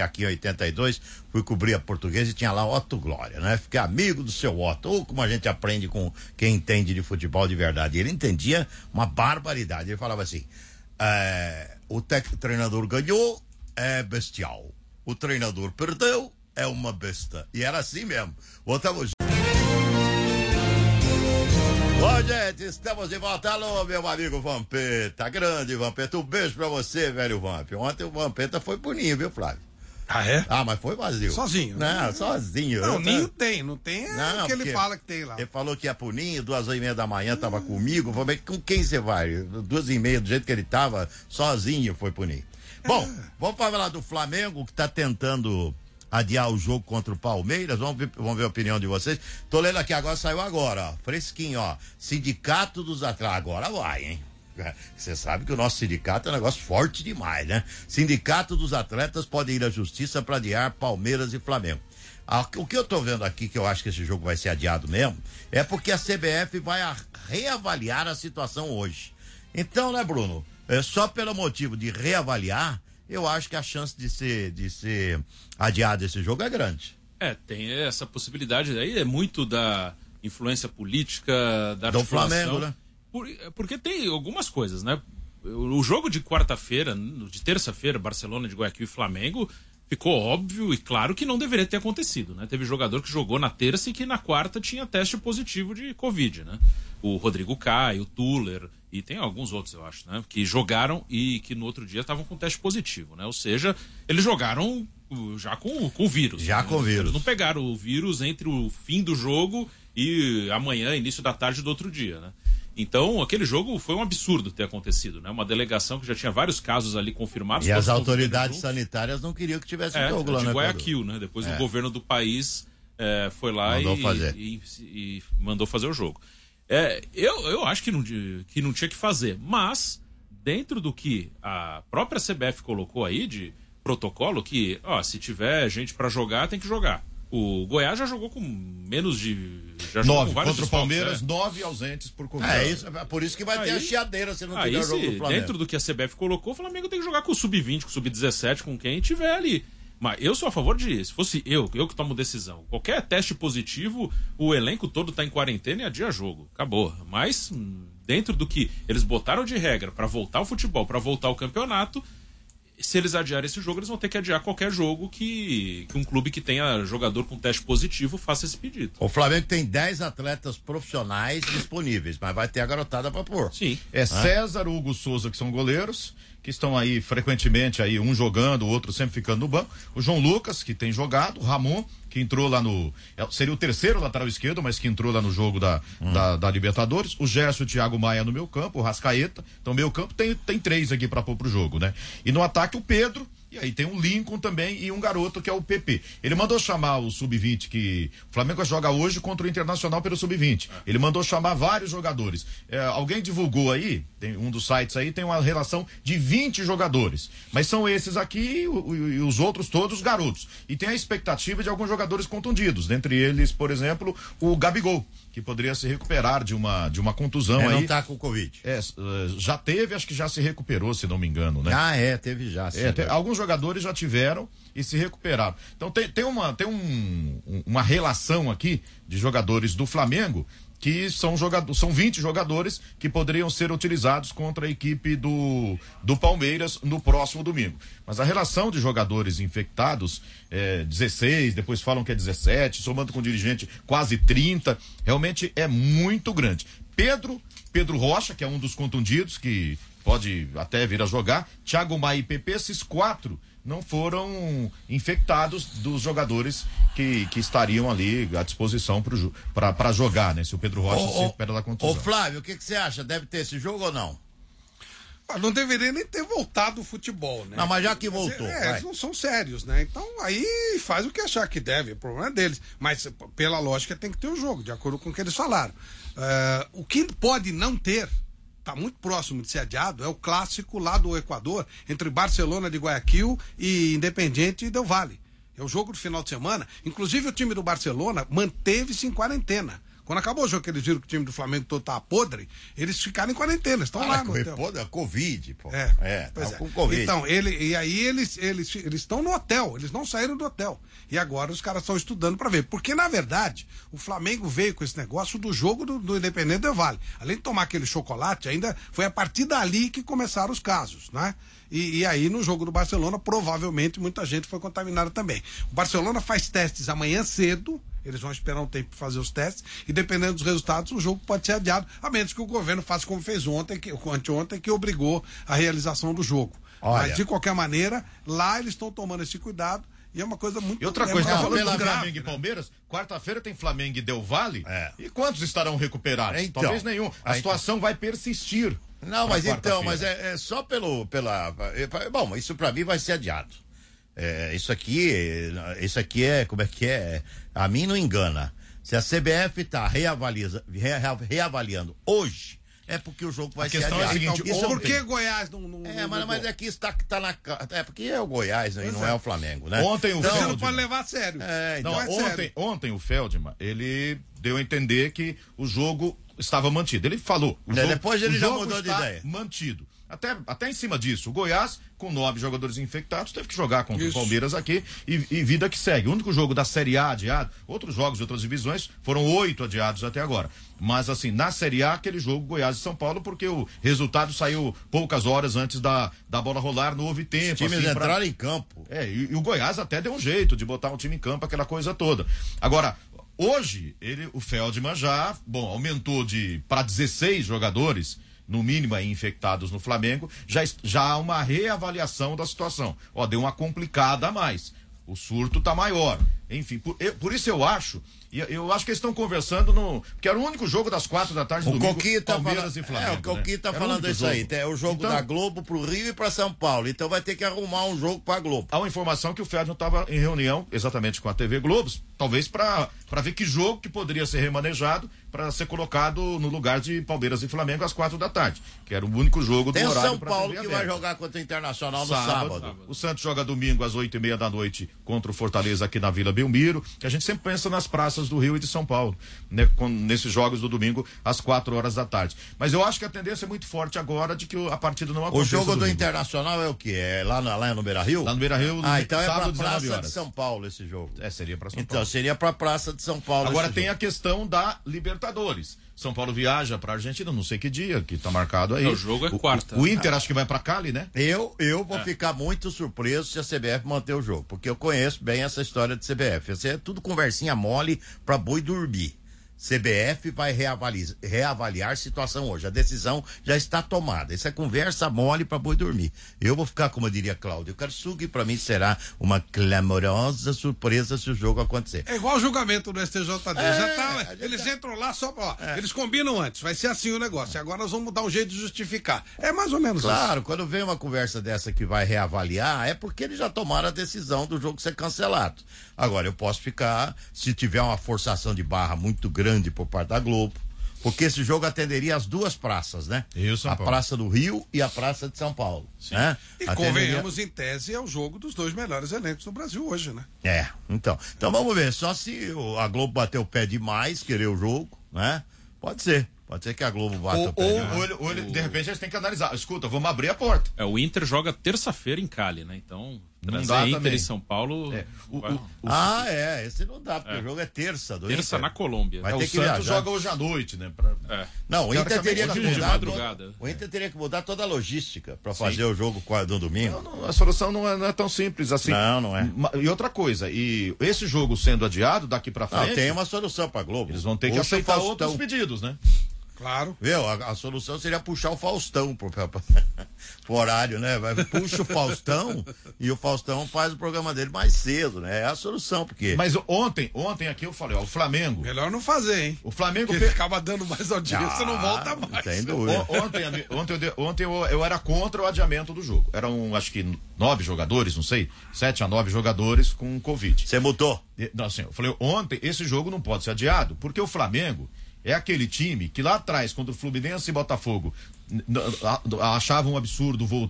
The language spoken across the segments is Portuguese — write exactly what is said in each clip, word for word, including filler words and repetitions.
aqui em oitenta e dois, fui cobrir a Portuguesa e tinha lá Otto Glória, né? Fiquei amigo do seu Otto, ou como a gente aprende com quem entende de futebol de verdade. Ele entendia uma barbaridade, ele falava assim, é, o, tec- o treinador ganhou, é bestial, o treinador perdeu, é uma besta, e era assim mesmo. Voltamos. Bom, gente, estamos de volta. Alô, meu amigo Vampeta, grande Vampeta, um beijo pra você, velho Vamp. Ontem o Vampeta foi pro ninho, viu, Flávio? Ah, é? Ah, mas foi vazio. Sozinho? Não, né? Sozinho. Não, eu, ninho tem, não tem é não, o que ele fala que tem lá. Ele falou que ia pro ninho, duas e meia da manhã, tava hum. comigo, falei, com quem você vai? Duas e meia, do jeito que ele tava, sozinho foi pro ninho. Bom, é. vamos falar do Flamengo, que tá tentando adiar o jogo contra o Palmeiras. Vamos ver, vamos ver a opinião de vocês. Tô lendo aqui agora, saiu agora, ó, fresquinho, ó. Sindicato dos atletas. Agora vai, hein? Você sabe que o nosso sindicato é um negócio forte demais, né? Sindicato dos atletas pode ir à justiça para adiar Palmeiras e Flamengo. Ah, o que eu tô vendo aqui, que eu acho que esse jogo vai ser adiado mesmo, é porque a C B F vai a reavaliar a situação hoje. Então, né, Bruno? É só pelo motivo de reavaliar, eu acho que a chance de ser, de ser adiado esse jogo é grande. É, tem essa possibilidade aí, é muito da influência política, da do Flamengo, né? Por, porque tem algumas coisas, né? O jogo de quarta-feira, de terça-feira, Barcelona de Guayaquil e Flamengo, ficou óbvio e claro que não deveria ter acontecido, né? Teve jogador que jogou na terça e que na quarta tinha teste positivo de Covid, né? O Rodrigo Caio, o Tuller e tem alguns outros, eu acho, né? Que jogaram e que no outro dia estavam com teste positivo, né? Ou seja, eles jogaram já com, com o vírus. Já né? com o vírus. Eles não pegaram o vírus entre o fim do jogo e amanhã, início da tarde do outro dia, né? Então, aquele jogo foi um absurdo ter acontecido, né? Uma delegação que já tinha vários casos ali confirmados. E as autoridades sanitárias não queriam que tivesse é, jogo lá, de né? Guayaquil, né? Depois é. o governo do país é, foi lá mandou e, fazer. E, e, e mandou fazer o jogo. É, eu, eu acho que não, que não tinha que fazer, mas dentro do que a própria C B F colocou aí de protocolo, que ó, se tiver gente para jogar, tem que jogar. O Goiás já jogou com menos de... Já jogou nove com vários contra o Palmeiras, é. nove ausentes por Covid. É, isso, é por isso que vai aí, ter a chiadeira se não aí, tiver o jogo do Flamengo. Dentro do que a C B F colocou, o Flamengo tem que jogar com o sub vinte, com o sub dezessete, com quem tiver ali. Mas eu sou a favor de, se fosse eu, eu que tomo decisão, qualquer teste positivo, o elenco todo tá em quarentena e adia jogo. Acabou. Mas, dentro do que eles botaram de regra para voltar ao futebol, para voltar ao campeonato, se eles adiarem esse jogo, eles vão ter que adiar qualquer jogo que, que um clube que tenha jogador com teste positivo faça esse pedido. O Flamengo tem dez atletas profissionais disponíveis, mas vai ter a garotada pra pôr. Sim. É César, Hugo Souza, que são goleiros, que estão aí frequentemente, aí um jogando, o outro sempre ficando no banco. O João Lucas, que tem jogado, o Ramon, que entrou lá no... Seria o terceiro lateral esquerdo, mas que entrou lá no jogo da, hum. da, da Libertadores. O Gerson e o Thiago Maia no meio campo, o Rascaeta. Então, meio campo tem, tem três aqui pra pôr pro jogo, né? E no ataque o Pedro, e aí tem um Lincoln também e um garoto que é o P P. Ele mandou chamar o sub vinte, que o Flamengo joga hoje contra o Internacional pelo sub vinte. Ele mandou chamar vários jogadores. É, alguém divulgou aí, tem um dos sites aí, tem uma relação de vinte jogadores. Mas são esses aqui e, o, e os outros todos garotos. E tem a expectativa de alguns jogadores contundidos. Dentre eles, por exemplo, o Gabigol, que poderia se recuperar de uma, de uma contusão é, aí. Não tá com Covid. É, já teve, acho que já se recuperou, se não me engano, né? Ah, é, teve já. Sim, é, tem, alguns jogadores já tiveram e se recuperaram. Então tem, tem, uma, tem um, uma relação aqui de jogadores do Flamengo que são, jogadores, são vinte jogadores que poderiam ser utilizados contra a equipe do, do Palmeiras no próximo domingo. Mas a relação de jogadores infectados, é dezesseis, depois falam que é dezessete, somando com o dirigente quase trinta, realmente é muito grande. Pedro, Pedro Rocha, que é um dos contundidos, que pode até vir a jogar, Thiago Maia e P P, esses quatro não foram infectados dos jogadores que, que estariam ali à disposição para jogar, né? Se o Pedro Rocha ô, se recupera da contusão. Ô Flávio, o que você acha? Deve ter esse jogo ou não? Ah, não deveria nem ter voltado o futebol, né? Não, mas já que voltou. É, eles não são sérios, né? Então aí faz o que achar que deve, o problema é deles. Mas pela lógica tem que ter o jogo, de acordo com o que eles falaram. Uh, o que pode não ter, está muito próximo de ser adiado, é o clássico lá do Equador, entre Barcelona de Guayaquil e Independiente Del Valle. É o jogo do final de semana. Inclusive o time do Barcelona manteve-se em quarentena, Quando acabou o jogo que eles viram que o time do Flamengo todo tá podre, eles ficaram em quarentena, estão lá no hotel. Pô, da Covid, pô. É, é, pois tá é. com Covid. Então, ele, e aí eles eles eles estão no hotel, eles não saíram do hotel. E agora os caras estão estudando para ver. Porque, na verdade, o Flamengo veio com esse negócio do jogo do, do Independente Del Valle. Além de tomar aquele chocolate, ainda foi a partir dali que começaram os casos, né? E, e aí, no jogo do Barcelona, provavelmente muita gente foi contaminada também. O Barcelona faz testes amanhã cedo, eles vão esperar um tempo para fazer os testes, e dependendo dos resultados, o jogo pode ser adiado, a menos que o governo faça como fez ontem, que, anteontem, que obrigou a realização do jogo. Olha. Mas, de qualquer maneira, lá eles estão tomando esse cuidado, e é uma coisa muito... E outra é coisa, uma tá coisa falando do grave, Flamengo e né? Palmeiras, quarta-feira tem Flamengo e Del Valle, É. e quantos estarão recuperados? Então, Talvez nenhum. A aí situação vai persistir. Não, pra mas então, quarta-feira. mas é, é só pelo, pela, é, bom, isso pra mim vai ser adiado. É, isso aqui, isso aqui é, como é que é? A mim não engana. Se a C B F tá reavalia, rea, reavaliando hoje, é porque o jogo vai A ser questão é a adiado. seguinte, Isso Por ontem- que Goiás não... não É, não mas, mudou? mas aqui está tá na ca- é porque é o Goiás e não é. é o Flamengo, né? Ontem o Você não Feldman- pode levar a sério. É, então, Não, é ontem, sério. ontem o Feldman, ele deu a entender que o jogo estava mantido. Ele falou. O É, jogo, depois ele o já jogo mudou de está ideia. mantido. Até, até em cima disso, o Goiás, com nove jogadores infectados, teve que jogar contra Isso. o Palmeiras aqui e, e vida que segue. O único jogo da Série A adiado, outros jogos de outras divisões foram oito adiados até agora. Mas assim, na Série A, aquele jogo Goiás e São Paulo, porque o resultado saiu poucas horas antes da, da bola rolar, não houve tempo. os times assim, pra- entraram em campo. é, e, e o Goiás até deu um jeito de botar um time em campo, aquela coisa toda. Agora, hoje, ele, o Feldman já, bom, aumentou de para dezesseis jogadores, no mínimo aí, infectados no Flamengo, já, est- já há uma reavaliação da situação. Ó, deu uma complicada a mais. O surto tá maior. Enfim, por, eu- por isso eu acho, e eu, eu acho que eles estão conversando no. Porque era o único jogo das quatro da tarde do O domingo, Coquinho tá Palmeiras falando, e Flamengo. é, o Coquinho né? tá Era o falando único isso aí. jogo. É o jogo Então, da Globo pro Rio e pra São Paulo. Então vai ter que arrumar um jogo pra Globo. há uma informação que o Feldman estava em reunião exatamente com a T V Globos, talvez para ver que jogo que poderia ser remanejado para ser colocado no lugar de Palmeiras e Flamengo às quatro da tarde, que era o único jogo Tem do o horário São pra Paulo T V que vai aberta. jogar contra o Internacional no Sábado. sábado. O Santos joga domingo às oito e meia da noite contra o Fortaleza aqui na Vila Belmiro, que a gente sempre pensa nas praças do Rio e de São Paulo, né, com, nesses jogos do domingo às quatro horas da tarde. Mas eu acho que a tendência é muito forte agora de que o- a partida não O aconteça jogo do domingo. Internacional é o quê? É lá, na, lá no Beira-Rio? Lá no Beira-Rio, Ah, então é pra sábado, dezenove Praça horas. de São Paulo esse jogo. É, seria para São Então, Paulo. seria pra Praça de São Paulo. Agora esse tem jogo. a questão da Libertadores. São Paulo viaja pra Argentina, não sei que dia, que tá marcado aí. Não, o jogo é quarta. O, o Inter acho que vai pra Cali, né? Eu, eu vou ficar muito surpreso se a C B F manter o jogo, porque eu conheço bem essa história de C B F. Isso é tudo conversinha mole pra boi dormir. C B F vai reavaliar, reavaliar a situação hoje. A decisão já está tomada. Isso é conversa mole para boi dormir. Eu vou ficar, como diria Cláudio Karsug, para mim será uma clamorosa surpresa se o jogo acontecer. É igual o julgamento do S T J D. É, já tá, a gente eles tá- entram lá só pra. Ó, Eles combinam antes, vai ser assim o negócio. E agora nós vamos dar um jeito de justificar. É mais ou menos Claro, quando vem uma conversa dessa que vai reavaliar, é porque eles já tomaram a decisão do jogo ser cancelado. Agora, eu posso ficar, se tiver uma forçação de barra muito grande por parte da Globo, porque esse jogo atenderia as duas praças, né? Rio e São a Paulo. Praça do Rio e a Praça de São Paulo. Né? E Atenderia- convenhamos, em tese, é o jogo dos dois melhores elencos do Brasil hoje, né? É, então. Então vamos ver, só se o- a Globo bater o pé demais, querer o jogo, né? Pode ser. Pode ser que a Globo bata Ou, o pé ou, demais. ou ele- ou ele- de repente eles têm que analisar. Escuta, vamos abrir a porta. É, o Inter joga terça-feira em Cali, né? Então, Não trazer dá Inter também. e São Paulo. É, o- vai- o- o- Ah, é, esse não dá, porque o jogo é terça. Do terça Inter. na Colômbia. Vai é, ter o que Santos viajar. joga hoje à noite, né? Pra- É. Não, o Inter Teoricamente, teria que hoje de mudar. madrugada. todo- o Inter teria que mudar toda a logística para fazer o jogo qua- no domingo. Não, a solução não é, não é tão simples assim. Não, não é. Ma- E outra coisa, e esse jogo sendo adiado daqui pra frente, Não, tem uma solução para Globo. eles vão ter que Puxa o aceitar Faustão. outros pedidos, né? Claro. Viu? A, a solução seria puxar o Faustão pro, pra- pra- pro horário, né? Vai, puxa o Faustão e o Faustão faz o programa dele mais cedo, né? É a solução, porque. Mas ontem, ontem aqui eu falei, ó, o Flamengo, Melhor não fazer, hein? o Flamengo Porque pe- acaba dando mais audiência, não volta mais. Ah, Sem dúvida. O- Ontem, ami- ontem, eu, de- ontem eu, eu era contra o adiamento do jogo. Eram, acho que, nove jogadores, não sei, sete a nove jogadores com Covid. Você mutou? E- Não, assim, eu falei, ontem esse jogo não pode ser adiado, porque o Flamengo é aquele time que lá atrás, quando o Fluminense e Botafogo n- n- a- achavam um absurdo voltar,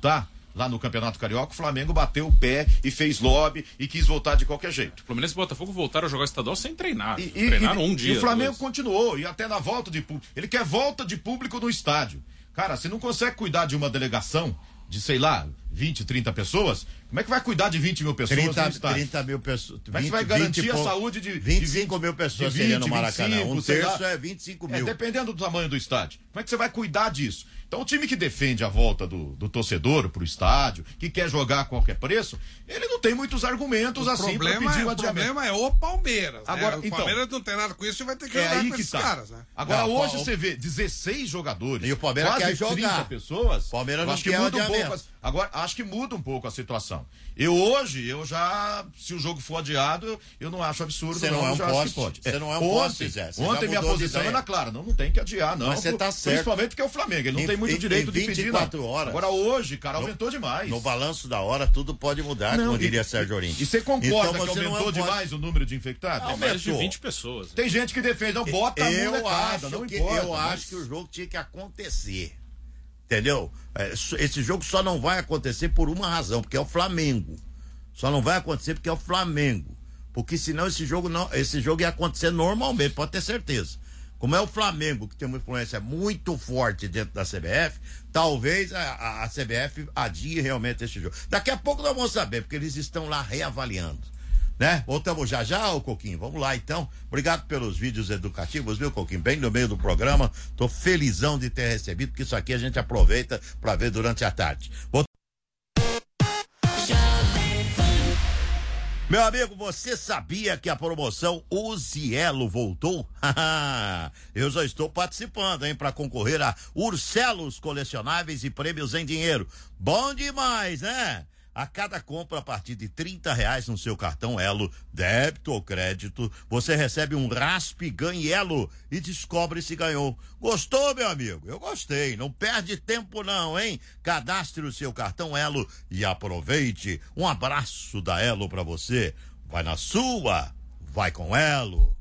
lá no Campeonato Carioca, o Flamengo bateu o pé e fez lobby e quis voltar de qualquer jeito. O Fluminense e o Botafogo voltaram a jogar estadual sem treinar. E, Treinaram e, um dia. E o Flamengo dois. continuou, e até na volta de público. Ele quer volta de público no estádio. Cara, você não consegue cuidar de uma delegação de, sei lá, vinte, trinta pessoas? Como é que vai cuidar de vinte mil pessoas trinta, no estádio? trinta mil pessoas. Como é que vai garantir a saúde de vinte e cinco mil pessoas seria no Maracanã? Um terço é vinte e cinco mil. É, dependendo do tamanho do estádio. Como é que você vai cuidar disso? Então, o time que defende a volta do, do torcedor pro estádio, que quer jogar a qualquer preço, ele não tem muitos argumentos o assim para problema pedir o é, adiamento. O problema é o Palmeiras. Agora, né? O então, Palmeiras não tem nada com isso e vai ter que é jogar aí com que esses tá. caras, né? Agora, Não, hoje o- você vê dezesseis jogadores. E o Palmeiras quase quer jogar. trinta pessoas. Palmeiras eu não acho que quer muda um adiamento. pouco. a- Agora, acho que muda um pouco a situação. Eu hoje, eu já, se o jogo for adiado, eu não acho absurdo. Você não é um eu já acho poste. que pode. Você não é um ontem, poste, Zé. Você já Ontem minha mudou de posição ideia. era clara. Não, não tem que adiar, não. Mas você tá certo. Principalmente porque é o Flamengo. Ele não Em- tem muito em- direito em de pedir, vinte e não. quatro horas. Agora, hoje, cara, aumentou demais. No balanço da hora, tudo pode mudar, Não, como e- diria Sérgio Orim. E você concorda Então, que você não aumentou é um poste. demais o número de infectados? É menos de aumentou. vinte pessoas. Tem gente que defende, não, bota a Eu molecada, acho, não que, importa. eu mas- acho que o jogo tinha que acontecer. Entendeu? É, so- Esse jogo só não vai acontecer por uma razão, porque é o Flamengo. Só não vai acontecer porque é o Flamengo. Porque senão esse jogo não, esse jogo ia acontecer normalmente, pode ter certeza. Como é o Flamengo, que tem uma influência muito forte dentro da C B F, talvez a, a, a C B F adie realmente esse jogo. Daqui a pouco nós vamos saber, porque eles estão lá reavaliando. Né? Voltamos já já, ô Coquinho. Vamos lá então. Obrigado pelos vídeos educativos, viu, Coquinho? Bem no meio do programa. Tô felizão de ter recebido, porque isso aqui a gente aproveita para ver durante a tarde. Vou... Meu amigo, você sabia que a promoção Use Elo voltou? Eu já estou participando, hein, para concorrer a Urcelos colecionáveis e prêmios em dinheiro. Bom demais, né? A cada compra a partir de trinta reais no seu cartão Elo, débito ou crédito, você recebe um Raspe Ganhe Elo e descobre se ganhou. Gostou, meu amigo? Eu gostei. Não perde tempo não, hein? Cadastre o seu cartão Elo e aproveite. Um abraço da Elo pra você. Vai na sua, vai com Elo.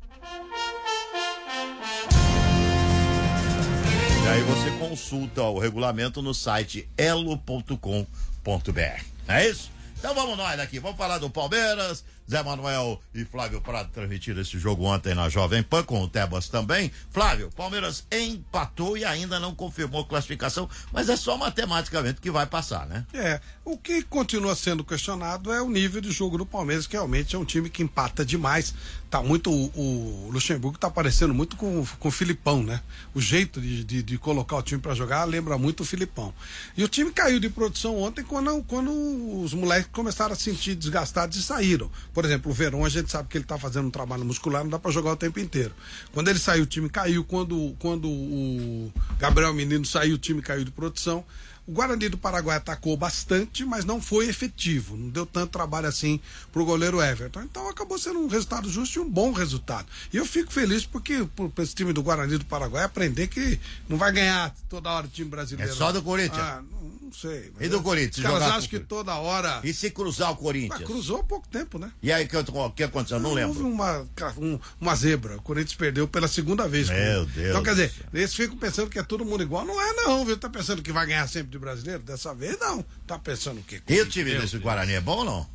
E aí você consulta o regulamento no site elo ponto com ponto br. Não é isso? Então vamos nós daqui, vamos falar do Palmeiras. Zé Manuel e Flávio Prado transmitiram esse jogo ontem na Jovem Pan, com o Tebas também. Flávio, Palmeiras empatou e ainda não confirmou classificação, mas é só matematicamente que vai passar, né? É, o que continua sendo questionado é o nível de jogo do Palmeiras, que realmente é um time que empata demais. Tá muito, o, o Luxemburgo tá parecendo muito com, com o Filipão, né? O jeito de, de, de colocar o time para jogar lembra muito o Filipão. E o time caiu de produção ontem quando, quando os moleques começaram a se sentir desgastados e saíram. Por exemplo, o Verón, a gente sabe que ele tá fazendo um trabalho muscular, não dá para jogar o tempo inteiro. Quando ele saiu, o time caiu. Quando, quando o Gabriel Menino saiu, o time caiu de produção. O Guarani do Paraguai atacou bastante, mas não foi efetivo. Não deu tanto trabalho assim pro goleiro Everton. Então acabou sendo um resultado justo e um bom resultado. E eu fico feliz porque por, por esse time do Guarani do Paraguai aprender que não vai ganhar toda hora o time brasileiro. É só do Corinthians? Ah, não, não sei. E do Corinthians? Os caras jogar acham com- que toda hora... E se cruzar o Ah, Corinthians? cruzou há pouco tempo, né? E aí, o que, o que aconteceu? Eu não Houve lembro. uma, um- uma zebra. O Corinthians perdeu pela segunda vez. Meu com- Deus Então, quer do dizer, céu. eles ficam pensando que é todo mundo igual. Não é, não, viu? Tá pensando que vai ganhar sempre de brasileiro? Dessa vez, não. Tá pensando o quê? E o time desse Guarani é bom ou não?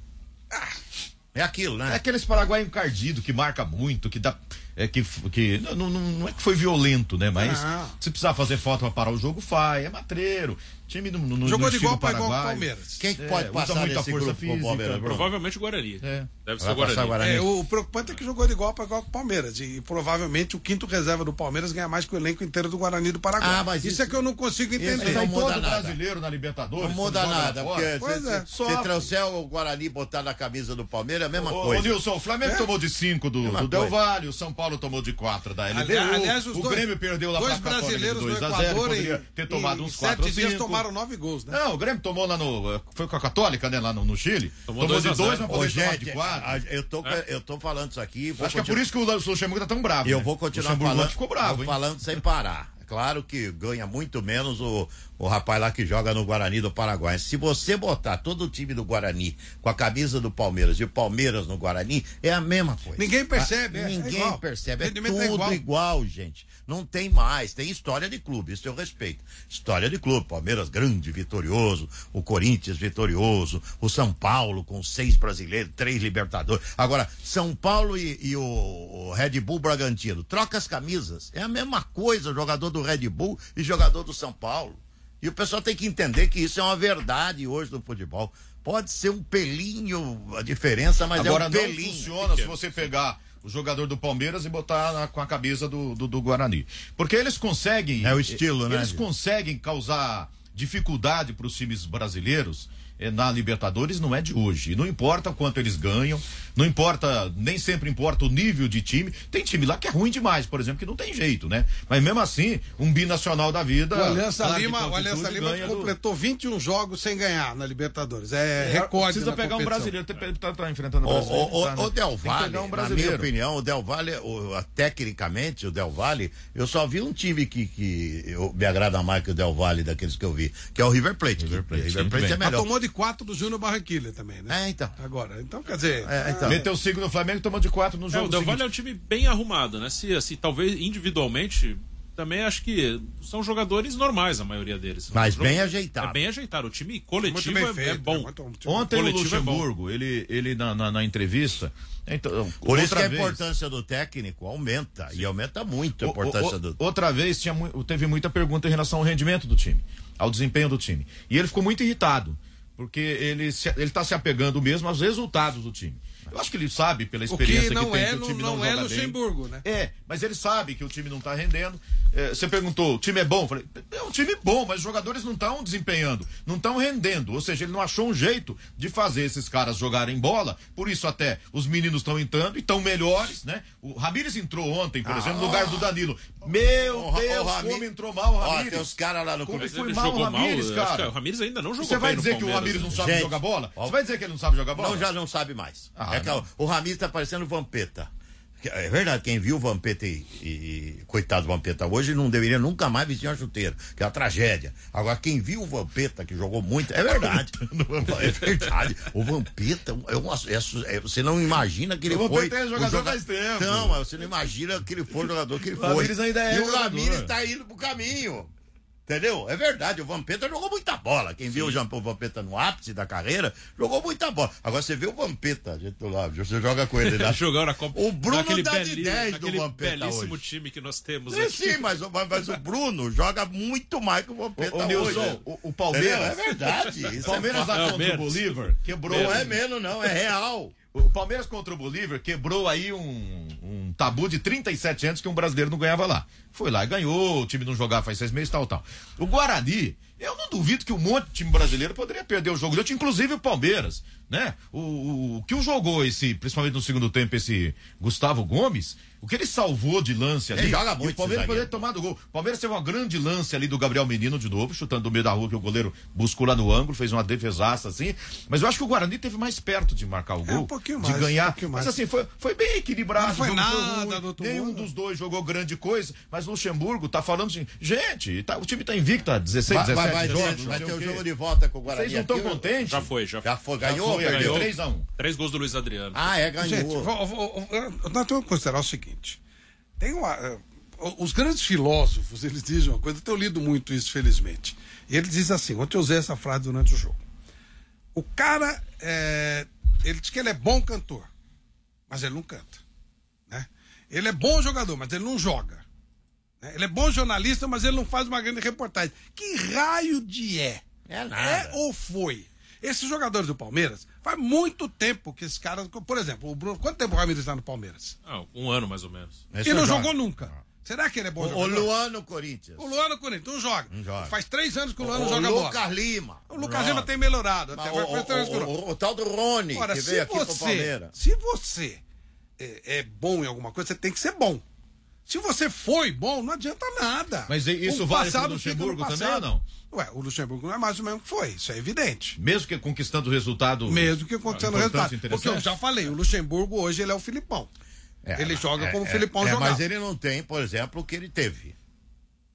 É aquilo, É né? aqueles Paraguai encardido que marca muito, que dá. É que, que não, não, não é que foi violento, né? Mas Não. se precisar fazer foto pra parar o jogo, faz. É matreiro. Time no, no, Jogou no de estilo igual pra igual com o Paraguai. Palmeiras. Quem que É, pode usa passar muita nesse força grupo com o física. Palmeiras, Bruno? Provavelmente o Guarani. É. Deve ser Vai o Guarani. passar o Guarani. É, o preocupante é que jogou de igual para igual com o Palmeiras. E, provavelmente o quinto reserva do Palmeiras ganha mais que o elenco inteiro do Guarani do Paraguai. Ah, mas isso, isso- é que eu não consigo isso entender. não Sai muda todo nada. brasileiro na Libertadores. Não muda quando joga lá nada, fora. porque Pois se, é. se, se Sofre. trouxer o Guarani e botar na camisa do Palmeiras, é a mesma Ô, coisa. ô, Nilson, o Flamengo É. tomou de cinco do, Mesma do Del coisa. Valle, o São Paulo tomou de quatro da L B U, Ali- aliás, os o dois- Grêmio perdeu lá dois pra Católica de brasileiros do dois a zero, Equador poderia em, ter tomado em uns quatro sete ou dias cinco. tomaram nove gols, né? Não, o Grêmio tomou lá no. Foi com a Católica, né? Lá no, no Chile. Tomou Tomou, dois de a zero. dois, mas Ô, poderia tomar gente, de quatro. a- eu tô, eu tô falando isso aqui. vou Acho que é por continuar- isso que o Luxemburgo tá tão bravo. Eu né? vou continuar o Luxemburgo falando, ficou bravo, vou hein? falando sem parar. Claro que ganha muito menos o, o rapaz lá que joga no Guarani do Paraguai. Se você botar todo o time do Guarani com a camisa do Palmeiras e o Palmeiras no Guarani, é a mesma coisa. Ninguém percebe, ah, é, Ninguém é percebe, é tudo é igual. igual, gente. Não tem mais, tem história de clube, isso eu respeito. História de clube, Palmeiras grande, vitorioso, o Corinthians vitorioso, o São Paulo com seis brasileiros, três Libertadores. Agora, São Paulo e, e o, o Red Bull Bragantino, troca as camisas, é a mesma coisa, jogador do Red Bull e jogador do São Paulo. E o pessoal tem que entender que isso é uma verdade hoje no futebol. Pode ser um pelinho a diferença, mas agora é um não pelinho. funciona se você pegar o jogador do Palmeiras e botar na, com a camisa do, do, do Guarani. Porque eles conseguem... É o estilo, né? Eles conseguem causar dificuldade para os times brasileiros eh, na Libertadores, não é de hoje. E não importa quanto eles ganham, não importa, nem sempre importa o nível de time. Tem time lá que é ruim demais, por exemplo, que não tem jeito, né? Mas mesmo assim, um binacional da vida... O Aliança claro, Lima, o Aliança Lima completou do... vinte e um jogos sem ganhar na Libertadores. É, é recorde. Precisa pegar um brasileiro, tá, tá enfrentando o brasileiro. O, o, tá, né? o Del Valle, um na minha opinião, o Del Valle, o, tecnicamente, o Del Valle, eu só vi um time que, que eu, me agrada mais que o Del Valle daqueles que eu vi, que é o River Plate. River Plate, River Plate, Plate é melhor. Mas tomou de quatro do Júnior Barranquilla também, né? É, então. Agora, então, quer dizer... É, então. Meteu cinco no Flamengo e tomou de quatro no jogo. É, o Del Valle é um time bem arrumado, né? Se, assim, talvez individualmente, também acho que são jogadores normais, a maioria deles. Mas bem ajeitado. É bem ajeitado. O time coletivo é, feito, é bom. Muito, muito Ontem o é Luxemburgo, ele, ele na, na, na entrevista... Então, Por isso que a vez, importância do técnico aumenta, sim. E aumenta muito a importância o, o, do... Outra vez tinha, teve muita pergunta em relação ao rendimento do time, ao desempenho do time. E ele ficou muito irritado, porque ele se, ele está se apegando mesmo aos resultados do time. Eu acho que ele sabe, pela experiência que, que tem, é, que o time não, não joga é Luxemburgo, bem. Né? É, mas ele sabe que o time não está rendendo. É, você perguntou, o time é bom? Eu falei, é um time bom, mas os jogadores não estão desempenhando, não estão rendendo. Ou seja, ele não achou um jeito de fazer esses caras jogarem bola. Por isso até os meninos estão entrando e estão melhores, né? O Ramires entrou ontem, por ah, exemplo, no lugar do Danilo. Meu o, Deus, o Ramires, como entrou mal o Ramires. Ó, tem os caras lá no como começo. foi mal o Ramires, mal, cara. O Ramires ainda não jogou. Você vai bem dizer no que o Ramires não sabe Gente, jogar bola? ó, Você vai dizer que ele não sabe jogar bola? Não, já não sabe mais. Ah, é que, o Ramires tá parecendo o Vampeta. É verdade, quem viu o Vampeta e, e, e coitado do Vampeta hoje não deveria nunca mais vestir uma chuteira, que é uma tragédia. Agora, quem viu o Vampeta, que jogou muito, é verdade. É verdade. O Vampeta, é uma, é, é, você não imagina que ele o foi. O é jogador joga... mais tempo. Não, mas você não imagina que ele foi o jogador que ele foi. O Ramires ainda é. E o Ramires está indo pro caminho. Entendeu? É verdade, o Vampeta jogou muita bola. Quem Sim. viu o Vampeta no ápice da carreira, jogou muita bola. Agora você vê o Vampeta, gente do lado, você joga com ele lá. Jogou na Copa. O Bruno dá de dez do Vampeta belíssimo hoje. time que nós temos sim, aqui. Sim, mas, mas o Bruno joga muito mais que o Vampeta o, o hoje. Nilson, o, o Palmeiras... É, é verdade. O Palmeiras lá contra o Bolívar quebrou... Não é menos não, é real. O Palmeiras contra o Bolívar quebrou aí um, um tabu de trinta e sete anos que um brasileiro não ganhava lá. Foi lá e ganhou, o time não jogava faz seis meses, tal, tal. O Guarani, eu não duvido que um monte de time brasileiro poderia perder o jogo de ontem, inclusive o Palmeiras, né? O, o, o que o jogou esse, principalmente no segundo tempo, esse Gustavo Gomes, o que ele salvou de lance ali. Ele joga muito, o Palmeiras poderia ter tomado gol. O Palmeiras teve uma grande lance ali do Gabriel Menino de novo, chutando do meio da rua, que o goleiro buscou lá no ângulo, fez uma defesaça assim. Mas eu acho que o Guarani teve mais perto de marcar o gol, é, um pouquinho mais, de ganhar. Um mais. Mas assim, foi, foi bem equilibrado. Não foi nada do outro Nenhum mundo. dos dois jogou grande coisa, mas o Luxemburgo tá falando assim, gente, tá, o time tá invicto há dezesseis, vai, dezessete vai, jogos. Vai ter o jogo de volta com o Guarani. Vocês não estão contentes? Já foi, já foi. Já foi, ganhou, já foi, ganhou. três a um. Três gols do Luiz Adriano. Ah, é, ganhou. Gente, vou, vou, nós temos que considerar o seguinte, tem uma, uh, os grandes filósofos, eles dizem uma coisa, eu tenho lido muito isso, felizmente, e eles dizem assim, ontem eu usei essa frase durante o jogo, o cara, é, ele diz que ele é bom cantor, mas ele não canta, né? Ele é bom jogador, mas ele não joga, né? Ele é bom jornalista, mas ele não faz uma grande reportagem. Que raio de é? É nada. É ou foi? Esses jogadores do Palmeiras, faz muito tempo que esses caras, por exemplo, o Bruno, quanto tempo o Ramires está no Palmeiras? Ah, um ano mais ou menos. E não jogou nunca. Será que ele é bom o, jogador? O Luan no Corinthians. O Luan no Corinthians, não joga. Não joga. Faz três anos que o Luan não o joga bola. O Lucas Lima. O Lucas Lima tem melhorado. Até o, faz três anos que o, o, o tal do Rony, Ora, que veio aqui você, pro Palmeiras. Se você é, é bom em alguma coisa, você tem que ser bom. Se você foi bom, não adianta nada. Mas isso o vale pro Luxemburgo também ou não? Ué, o Luxemburgo não é mais o mesmo que foi, isso é evidente. Mesmo que conquistando o resultado... Mesmo que conquistando o resultado. Porque eu já falei, o Luxemburgo hoje ele é o Filipão. É, ele joga é, como o é, Filipão é, jogava. Mas ele não tem, por exemplo, o que ele teve.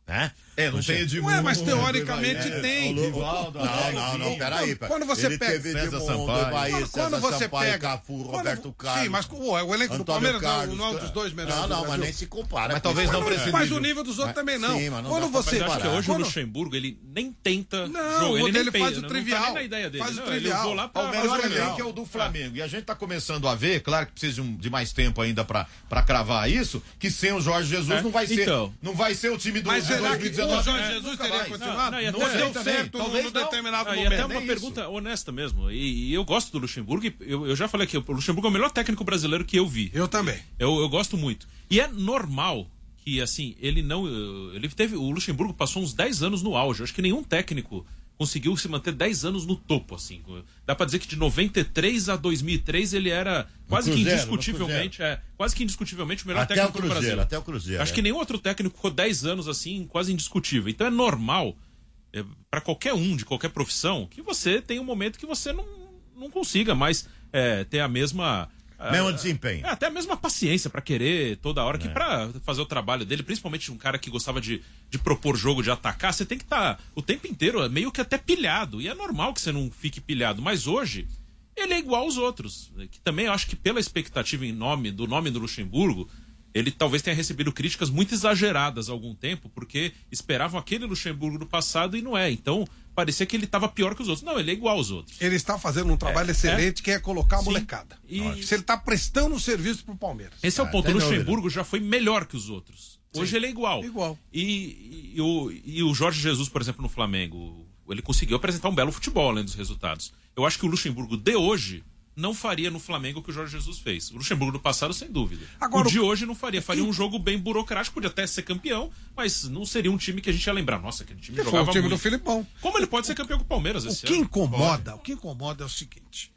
né? É, não tem Edmundo. Ué, mas teoricamente É, tem. o- o- Não, não, não, peraí. pera. Quando você Ele pega- teve César Edmundo, Sampaio. Evair, Quando, César quando você Sampaio, pega. Cafu, quando- Roberto Carlos. Sim, mas o, o elenco do Antônio Palmeiras Carlos, não é um dos dois melhores. Não, do não, mas Brasil. nem se compara. Mas talvez não Mas precise. Mas o nível dos outros também não. Sim, mas não Quando dá pra você. Mas eu acho que Parar. hoje Quando- o Luxemburgo, ele nem tenta Não, jogo. o Ele, dele nem faz pensa, o trivial. Não tá nem na ideia dele. Faz o Não, trivial. Ele vou lá pra O melhor fazer o elenco legal. é o do Flamengo. E a gente tá começando a ver, claro que precisa de, um- de mais tempo ainda pra, pra cravar isso, que sem o Jorge Jesus É, não vai ser. então. Não vai ser o time do Mas de será que o dois mil e dezenove. Jorge É, Jesus nunca teria vai. continuado? Não, não, e Não até- deu também, certo talvez num não. determinado Ah, e momento. até uma é pergunta honesta mesmo. E, e eu gosto do Luxemburgo. E eu, eu já falei aqui, o Luxemburgo é o melhor técnico brasileiro que eu vi. Eu também. Eu, eu gosto muito. E é normal que, assim, ele não. Ele teve. O Luxemburgo passou uns dez anos no auge. Eu acho que nenhum técnico conseguiu se manter dez anos no topo, assim. Dá pra dizer que de noventa e três a dois mil e três ele era quase Cruzeiro, que no indiscutivelmente. É, quase que indiscutivelmente o melhor Até técnico o Cruzeiro, do Brasil. até o Cruzeiro, Acho é. que nenhum outro técnico ficou dez anos assim, quase indiscutível. Então é normal, é, para qualquer um, de qualquer profissão, que você tem um momento que você não, não consiga mais é, ter a mesma. Mesmo desempenho. É, até a mesma paciência pra querer toda hora, que pra fazer o trabalho dele, principalmente um cara que gostava de, de propor jogo, de atacar, você tem que estar o tempo inteiro meio que até pilhado. E é normal que você não fique pilhado. Mas hoje, ele é igual aos outros. Que também eu acho que pela expectativa em nome do nome do Luxemburgo, ele talvez tenha recebido críticas muito exageradas há algum tempo, porque esperavam aquele Luxemburgo do passado e não é. Então, parecia que ele estava pior que os outros. Não, ele é igual aos outros. Ele está fazendo um trabalho É, excelente, que é colocar a Sim. molecada. E- Se ele está prestando um serviço pro Palmeiras. Esse é o Ah, ponto. O sem dúvida. Luxemburgo já foi melhor que os outros. Hoje Sim. ele é igual. Igual. E, e, e o, e o Jorge Jesus, por exemplo, no Flamengo, ele conseguiu apresentar um belo futebol além dos resultados. Eu acho que o Luxemburgo de hoje não faria no Flamengo o que o Jorge Jesus fez. O Luxemburgo do passado, sem dúvida. Agora, o de o- hoje não faria. Faria um jogo bem burocrático, podia até ser campeão, mas não seria um time que a gente ia lembrar. Nossa, aquele time Que foi jogava o time muito. do Filipão. Como ele pode ser campeão com o Palmeiras O esse que ano? incomoda, o que incomoda é o seguinte: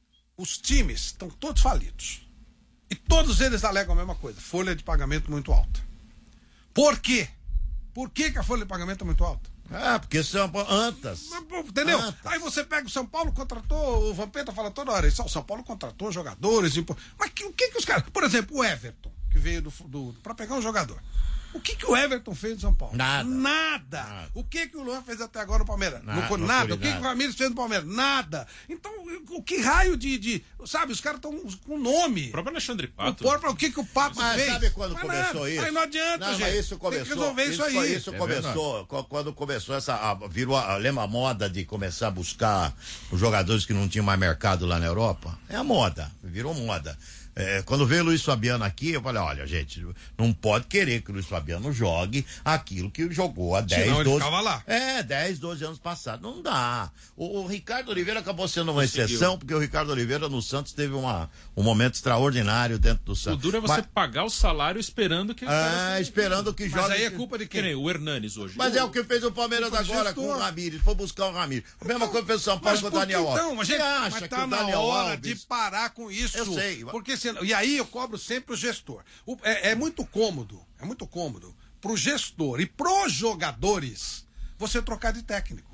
os times estão todos falidos. E todos eles alegam a mesma coisa: folha de pagamento muito alta. Por quê? Por que, que a folha de pagamento é muito alta? Ah, porque são antas. Entendeu? Antas. Aí você pega o São Paulo, contratou, o Vampeta fala toda hora, isso, o São Paulo contratou jogadores. impo- Mas que- o que que os caras. Por exemplo, o Everton, que veio do, do, para pegar um jogador. O que que o Everton fez no São Paulo? Nada. Nada. Nada. O que que o Luan fez até agora no Palmeiras? Nada, No- não nada. foi O que que nada. o Ramires fez no Palmeiras? Nada. Então, o que raio de. de sabe, os caras estão com nome. O próprio Alexandre O, Pato. porra, o que que o Pato Mas fez? sabe quando Mas começou nada. isso? Aí não adianta, Não, gente. mas isso começou. Tem que resolver isso, foi- aí. Isso É começou co- quando começou essa. a- virou a, lembra a moda de começar a buscar os jogadores que não tinham mais mercado lá na Europa? É a moda, virou moda. É, quando veio o Luiz Fabiano aqui, eu falei, olha, gente, não pode querer que o Luiz Fabiano jogue aquilo que jogou há dez, Senão ele doze... ficava lá. É, dez, doze anos passados. Não dá. O, o Ricardo Oliveira acabou sendo uma Conseguiu. exceção, porque o Ricardo Oliveira no Santos teve uma, um momento extraordinário dentro do O Santos. duro é você Mas- pagar o salário esperando que. o cara é, se- esperando que jogue. Mas aí é culpa de Que nem quem? o Hernanes hoje. Mas é o que fez o Palmeiras Culpa do agora gestor. com o Ramires. Foi buscar o Ramires. A mesma coisa fez o São Paulo Mas com o por que Daniel Alves. então? Mas, Você gente, acha mas que tá o na Daniel hora Alves... de parar com isso. Eu sei. Porque senão, e aí eu cobro sempre o gestor. O- é, é muito cômodo, é muito cômodo pro gestor e pros jogadores você trocar de técnico.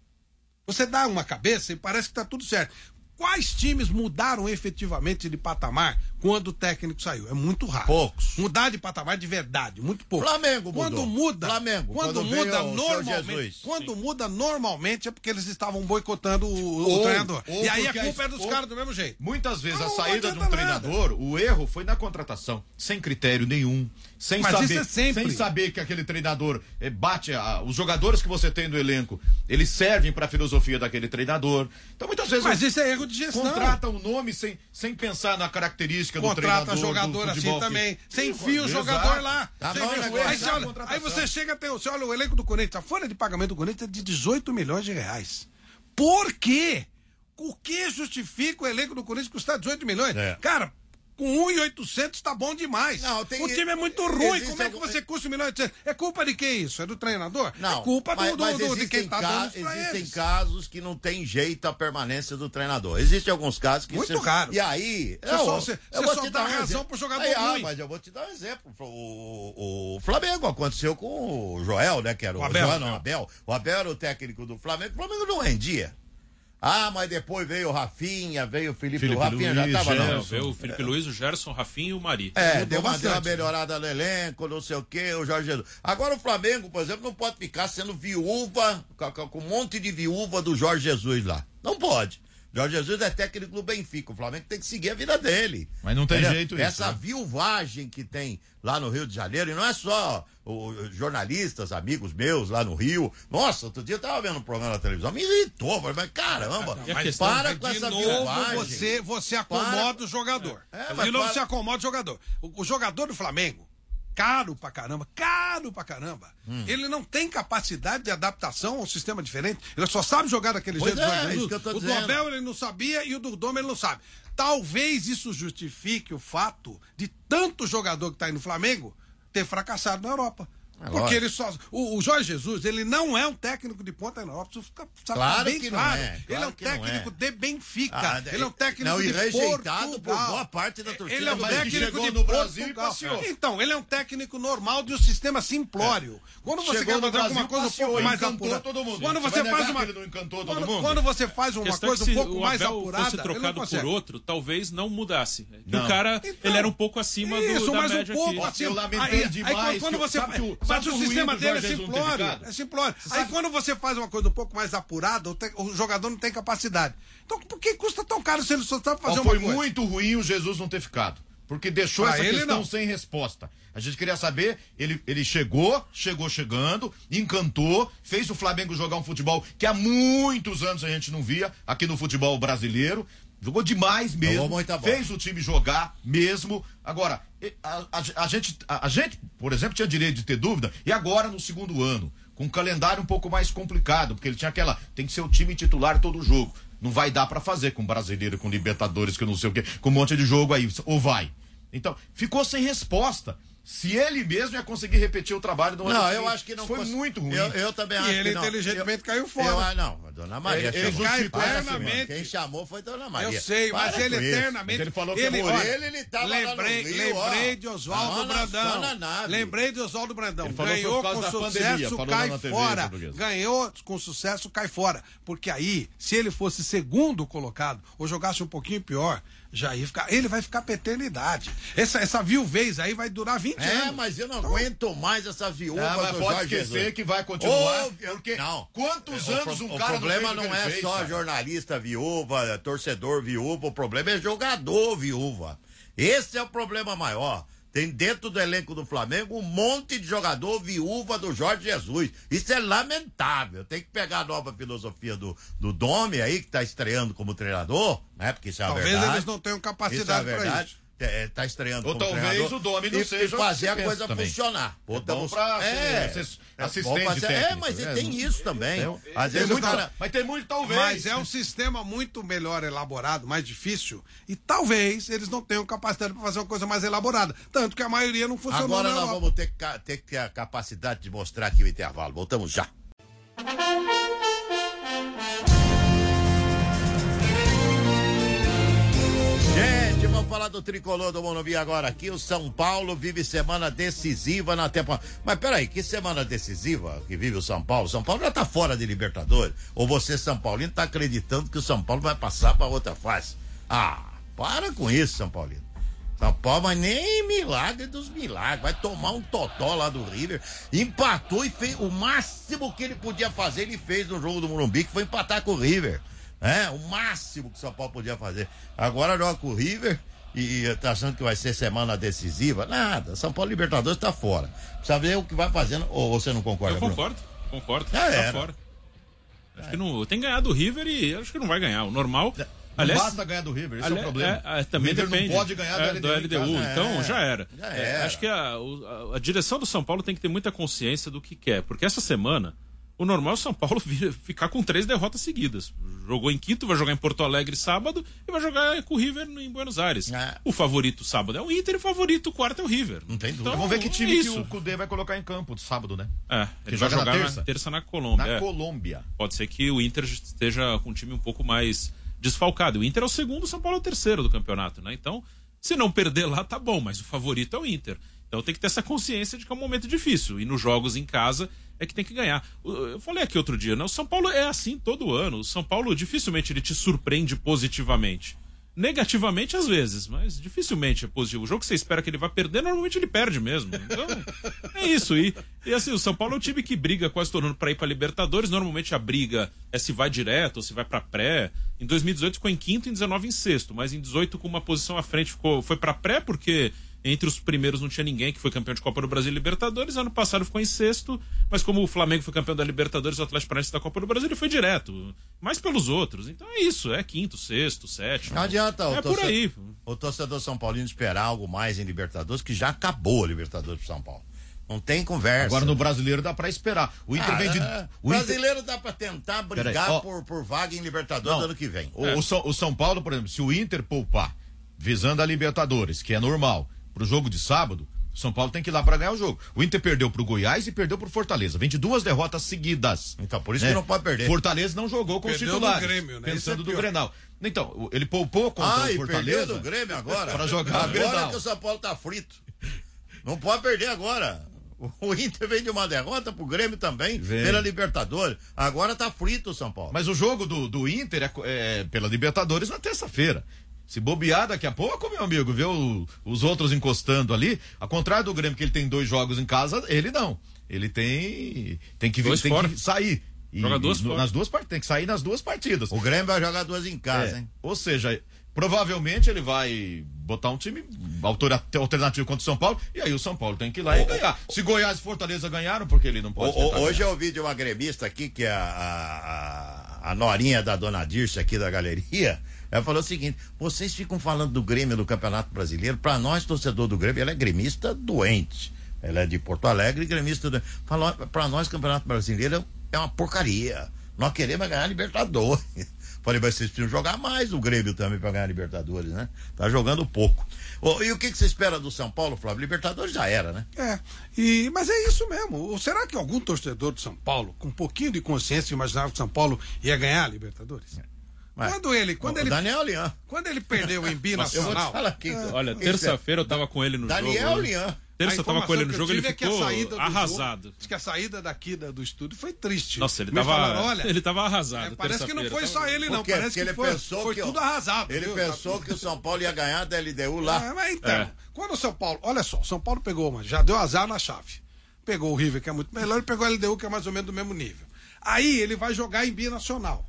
Você dá uma cabeça e parece que tá tudo certo. Quais times mudaram efetivamente de patamar quando o técnico saiu? É muito raro. Poucos. Mudar de patamar de verdade, muito pouco. Flamengo mudou. Quando muda, Flamengo, quando, quando veio muda o seu normalmente, Jesus. quando muda normalmente é porque eles estavam boicotando o, o Ou- treinador. ou E aí a porque a culpa é dos ou- caras do mesmo jeito. Muitas vezes Não, a não saída de um adianta nada. treinador, o erro foi na contratação, sem critério nenhum, sem Mas saber, isso é sempre. sem saber que aquele treinador eh, bate a- os jogadores que você tem no elenco, eles servem para a filosofia daquele treinador. Então muitas vezes Mas isso é erro de gestão. contrata um nome sem, sem pensar na característica do Contrata treinador. jogador do assim futebol que- também. Sem Exato. fio o jogador lá. Tá Sem bom, fio. negócio. aí, você olha, Contratação. aí você chega até. Você olha o elenco do Corinthians. A folha de pagamento do Corinthians é de dezoito milhões de reais. Por quê? O que justifica o elenco do Corinthians custar dezoito milhões? É. Cara, com um milhão e oitocentos tá bom demais. Não, tem- o time é muito ruim. existe Como é que algum- você custa um milhão e oitocentos? É culpa de quem isso? É do treinador? Não, é culpa do, mas, do, mas do- de existem, quem tá ca- dando isso pra existem eles. casos que não tem jeito a permanência do treinador. Existem alguns casos que... Muito você- raro. E aí... Você só- você- eu você vou só te dá dar um razão exemplo. pro jogador Aí, ah, ruim. mas eu vou te dar um exemplo. O, o Flamengo aconteceu com o Joel, né? Que era o, O Abel. Joel, não, o Abel. O Abel era o técnico do Flamengo. O Flamengo não rendia. Ah, mas depois veio o Rafinha, veio o Felipe, Felipe o Rafinha Luiz, já tava Gerson. não. Veio o Felipe Luiz, o Gerson, o Rafinha e o Mari. É, deu uma, bastante, deu uma melhorada no elenco, não sei o quê, o Jorge Jesus. Agora o Flamengo, por exemplo, não pode ficar sendo viúva, com, com um monte de viúva do Jorge Jesus lá. Não pode. Jorge Jesus é técnico do Benfica, o Flamengo tem que seguir a vida dele. Mas não tem Entendeu? jeito isso, Essa né? viuvagem que tem lá no Rio de Janeiro, e não é só os jornalistas, amigos meus lá no Rio. Nossa, outro dia eu tava vendo um programa na televisão, me irritou, falei, mas caramba, E a mas questão para É, com de essa novo, viuvagem. você, você acomoda Para. o jogador. É, de mas novo, para. você acomoda o jogador. O, o jogador do Flamengo, caro pra caramba, caro pra caramba, Hum. ele não tem capacidade de adaptação a um sistema diferente. Ele só sabe jogar daquele Pois jeito. do é, Jorge isso Jesus. que eu tô o do dizendo. Abel ele não sabia e o do Dom ele não sabe. Talvez isso justifique o fato de tanto jogador que tá aí no Flamengo ter fracassado na Europa. É Porque lógico. ele só. O, o Jorge Jesus, ele não é um técnico de ponta na Europa. Isso fica, fica Claro bem que não claro. é, Ele claro é um que não técnico é. de Benfica. Ah, ele é um técnico não, de e rejeitado Portugal. por boa parte da torcida Ele é um brasileira. técnico Chegou de no Brasil e Portugal. passeou. Então, ele é um técnico normal de um sistema simplório. Quando você Chegou quer no fazer alguma Brasil, coisa um passeou, pouco mais encantou apurada. todo mundo. Quando Você você vai faz negar uma que ele não encantou todo quando, mundo? quando você faz A uma questão é coisa que um se pouco o mais Abel apurada, fosse ele não trocado por consegue. outro, talvez não mudasse. Não. O cara, Então, ele era um pouco acima do, Isso, da mas um média pouco aqui. assim. Eu lamentei aí, demais Aí, quando que- você, sabe que o- mas sabe o o ruim sistema do dele é Jorge Jesus não ter simplório. ficado? É simplório. Aí sabe- quando você faz uma coisa um pouco mais apurada, o, te- o jogador não tem capacidade. Então por que custa tão caro se ele só sabe fazer Ó, uma foi coisa? muito ruim o Jesus não ter ficado. Porque deixou Pra essa ele, questão não. sem resposta. A gente queria saber, ele, ele chegou, chegou chegando, encantou, fez o Flamengo jogar um futebol que há muitos anos a gente não via aqui no futebol brasileiro. Jogou demais mesmo. Jogou muita bola. Fez o time jogar mesmo. Agora, a, a, a gente, a, a gente, por exemplo, tinha direito de ter dúvida. E agora, no segundo ano, com um calendário um pouco mais complicado, porque ele tinha aquela. Tem que ser o time titular todo jogo. Não vai dar pra fazer com brasileiro, com Libertadores, que eu não sei o quê, com um monte de jogo aí. Ou vai? Então, ficou sem resposta. Se ele mesmo ia conseguir repetir o trabalho do ano Não, eu seguinte. acho que não Foi cons- muito ruim. Eu, eu também E acho ele que não. inteligentemente Eu- caiu fora. Eu, ah, não, a Dona Maria Ele- ele chamou. cai Para, eternamente. Simone. Quem chamou foi Dona Maria. Eu sei, mas Para ele com isso. eternamente. Ele falou que ele, por olha, ele, ele tava lá no lembrei, Rio, lembrei ó. de Oswaldo Só na- Brandão. só na nave. Lembrei de Oswaldo Brandão. Ele falou que foi Ganhou por causa com da sucesso, pandemia, falou cai na T V fora. portuguesa. Ganhou com sucesso, cai fora. Porque aí, se ele fosse segundo colocado, ou jogasse um pouquinho pior, já ia ficar. Ele vai ficar pra eternidade. Essa, essa viuvez aí vai durar vinte É, anos. mas eu não aguento mais essa viúva Ah, mas do pode Jorge esquecer Jesus. que vai continuar. Ô, eu- porque não. quantos O anos pro- um cara O problema não, não, fez o que é ele fez, só cara? jornalista viúva, torcedor viúva, o problema é jogador viúva. Esse é o problema maior. Tem dentro do elenco do Flamengo um monte de jogador viúva do Jorge Jesus. Isso é lamentável. Tem que pegar a nova filosofia do, do Domi aí, que está estreando como treinador, né? Porque isso é a Talvez verdade. eles não tenham Isso é a capacidade pra verdade. isso. É, tá estreando Ou como talvez treinador. o Domi não e, seja e fazer a o que coisa pensa também. funcionar. É bom pra ser assist- é assistente bom fazer- É, técnico, mas né? tem isso também. Tem- Às tem vezes o muito- cara... Mas tem muito talvez. Mas é um sistema muito melhor elaborado, mais difícil, e talvez eles não tenham capacidade para fazer uma coisa mais elaborada. Tanto que a maioria não funcionou Agora na nós Europa. vamos ter que, ca- ter que ter a capacidade de mostrar aqui o intervalo. Voltamos já. Gente, vamos falar do tricolor do Morumbi agora aqui. O São Paulo vive semana decisiva na temporada. Mas peraí, que semana decisiva que vive o São Paulo? São Paulo já tá fora de Libertadores. Ou você, São Paulino, tá acreditando que o São Paulo vai passar para outra fase? Ah, para com isso, São Paulino. São Paulo, mas nem milagre dos milagres. Vai tomar um totó lá do River. Empatou e fez o máximo que ele podia fazer. Ele fez no jogo do Morumbi, que foi empatar com o River. É, o máximo que o São Paulo podia fazer. Agora joga com o River e, e tá achando que vai ser semana decisiva. Nada. São Paulo Libertadores tá fora. Precisa ver o que vai fazendo. Ou você não concorda, Eu Bruno? concordo, concordo. Já tá era. fora. Acho que não, tem ganhado o River e acho que não vai ganhar. O normal. Não aliás, basta ganhar do River, esse ali- é o problema. é, é, também o River depende. não pode ganhar do é, L D U. do L D U. em casa. Então É, já era. já É, era. acho que a, o- a, a direção do São Paulo tem que ter muita consciência do que quer. Porque essa semana, o normal é o São Paulo vir- ficar com três derrotas seguidas. Jogou em Quito, vai jogar em Porto Alegre sábado e vai jogar com o River em Buenos Aires. É. O favorito sábado é o Inter e o favorito quarto é o River. Não tem dúvida. Então, Vamos ver que time é que isso. o Cudê vai colocar em campo de sábado, né? É, Que ele vai joga na jogar na terça? terça, na Colômbia. Na é. Colômbia. Pode ser que o Inter esteja com um time um pouco mais desfalcado. O Inter é o segundo, o São Paulo é o terceiro do campeonato, né? Então, se não perder lá, tá bom, mas o favorito é o Inter. Então tem que ter essa consciência de que é um momento difícil. E nos jogos em casa é que tem que ganhar. Eu falei aqui outro dia, né? O São Paulo é assim todo ano. O São Paulo dificilmente ele te surpreende positivamente. Negativamente às vezes, mas dificilmente é positivo. O jogo que você espera que ele vai perder, normalmente ele perde mesmo. Então, é isso. E, e assim, o São Paulo é um time que briga quase todo ano pra ir pra Libertadores. Normalmente a briga é se vai direto ou se vai pra pré. Em dois mil e dezoito ficou em quinto, em dezenove em sexto. Mas em dezoito com uma posição à frente ficou, foi pra pré porque entre os primeiros não tinha ninguém que foi campeão de Copa do Brasil e Libertadores. Ano passado ficou em sexto, mas como o Flamengo foi campeão da Libertadores e o Atlético Paranaense da Copa do Brasil, ele foi direto. Mais pelos outros. Então é isso, é quinto, sexto, sétimo. Não adianta o, é torcedor, por aí. o torcedor São Paulino esperar algo mais em Libertadores, que já acabou a Libertadores pro São Paulo. Não tem conversa. Agora no brasileiro dá pra esperar. O Inter Ah, vem de. é. O brasileiro Inter... dá pra tentar brigar Peraí, ó. por, por vaga em Libertadores Não. ano que vem. O, o São, o São Paulo, por exemplo, se o Inter poupar, visando a Libertadores, que é normal, pro jogo de sábado, o São Paulo tem que ir lá pra ganhar o jogo. O Inter perdeu pro Goiás e perdeu pro Fortaleza. Vem de duas derrotas seguidas. Então, por isso né? que não pode perder. Fortaleza não jogou com Perdeu os titulares. do Grêmio, né? Pensando Esse é do pior. Grenal. Então, ele poupou contra Ah, o e Fortaleza. perdeu do Grêmio agora. Pra jogar Agora Grenal. que o São Paulo tá frito. Não pode perder agora. O Inter vem de uma derrota pro Grêmio também, Vem. pela Libertadores. Agora tá frito o São Paulo. Mas o jogo do, do Inter é, é pela Libertadores na terça-feira. Se bobear daqui a pouco, meu amigo, vê o, os outros encostando ali. Ao contrário do Grêmio, que ele tem dois jogos em casa, ele não. Ele tem tem que, Dois tem fora. que sair. E, Joga duas e, no- fora. nas duas part- tem que sair nas duas partidas. O Grêmio vai jogar duas em casa, É, hein? ou seja, provavelmente ele vai botar um time autora- alternativo contra o São Paulo, e aí o São Paulo tem que ir lá e ganhar. Se Goiás e Fortaleza ganharam, porque ele não pode O- o- tentar hoje ganhar. eu ouvi de uma gremista aqui, que é a, a, a Norinha da Dona Dirce aqui da galeria. Ela falou o seguinte: vocês ficam falando do Grêmio do Campeonato Brasileiro. Pra nós, torcedor do Grêmio, ela é gremista doente. Ela é de Porto Alegre, gremista do... Falou, pra nós, Campeonato Brasileiro é uma porcaria. Nós queremos ganhar Libertadores. Falei, mas vocês precisam jogar mais o Grêmio também pra ganhar Libertadores, né? Tá jogando pouco. Ô, e o que, que você espera do São Paulo, Flávio? Libertadores já era, né? É, e, mas é isso mesmo. Ou será que algum torcedor de São Paulo, com um pouquinho de consciência, imaginava que São Paulo ia ganhar a Libertadores? Mas, Quando ele, quando o ele, Daniel Lian. quando ele perdeu em Eu vou te binacional, falar aqui. Olha, terça-feira eu tava com ele no Daniel jogo. Lian. Terça eu tava com ele no jogo, ele é que a ficou saída do arrasado. Jogo, diz que a saída daqui da- do estúdio foi triste. Nossa, ele Me tava, falaram, olha, ele tava arrasado. é, parece que não foi terça-feira. só ele, não. Por quê? Parece Porque que ele foi, pensou foi que, ó, tudo arrasado. Ele viu? pensou que o São Paulo ia ganhar da L D U lá. É, mas então, É. quando o São Paulo, olha só, o São Paulo pegou uma, já deu azar na chave. Pegou o River, que é muito melhor, e pegou a L D U, que é mais ou menos do mesmo nível. Aí ele vai jogar em binacional.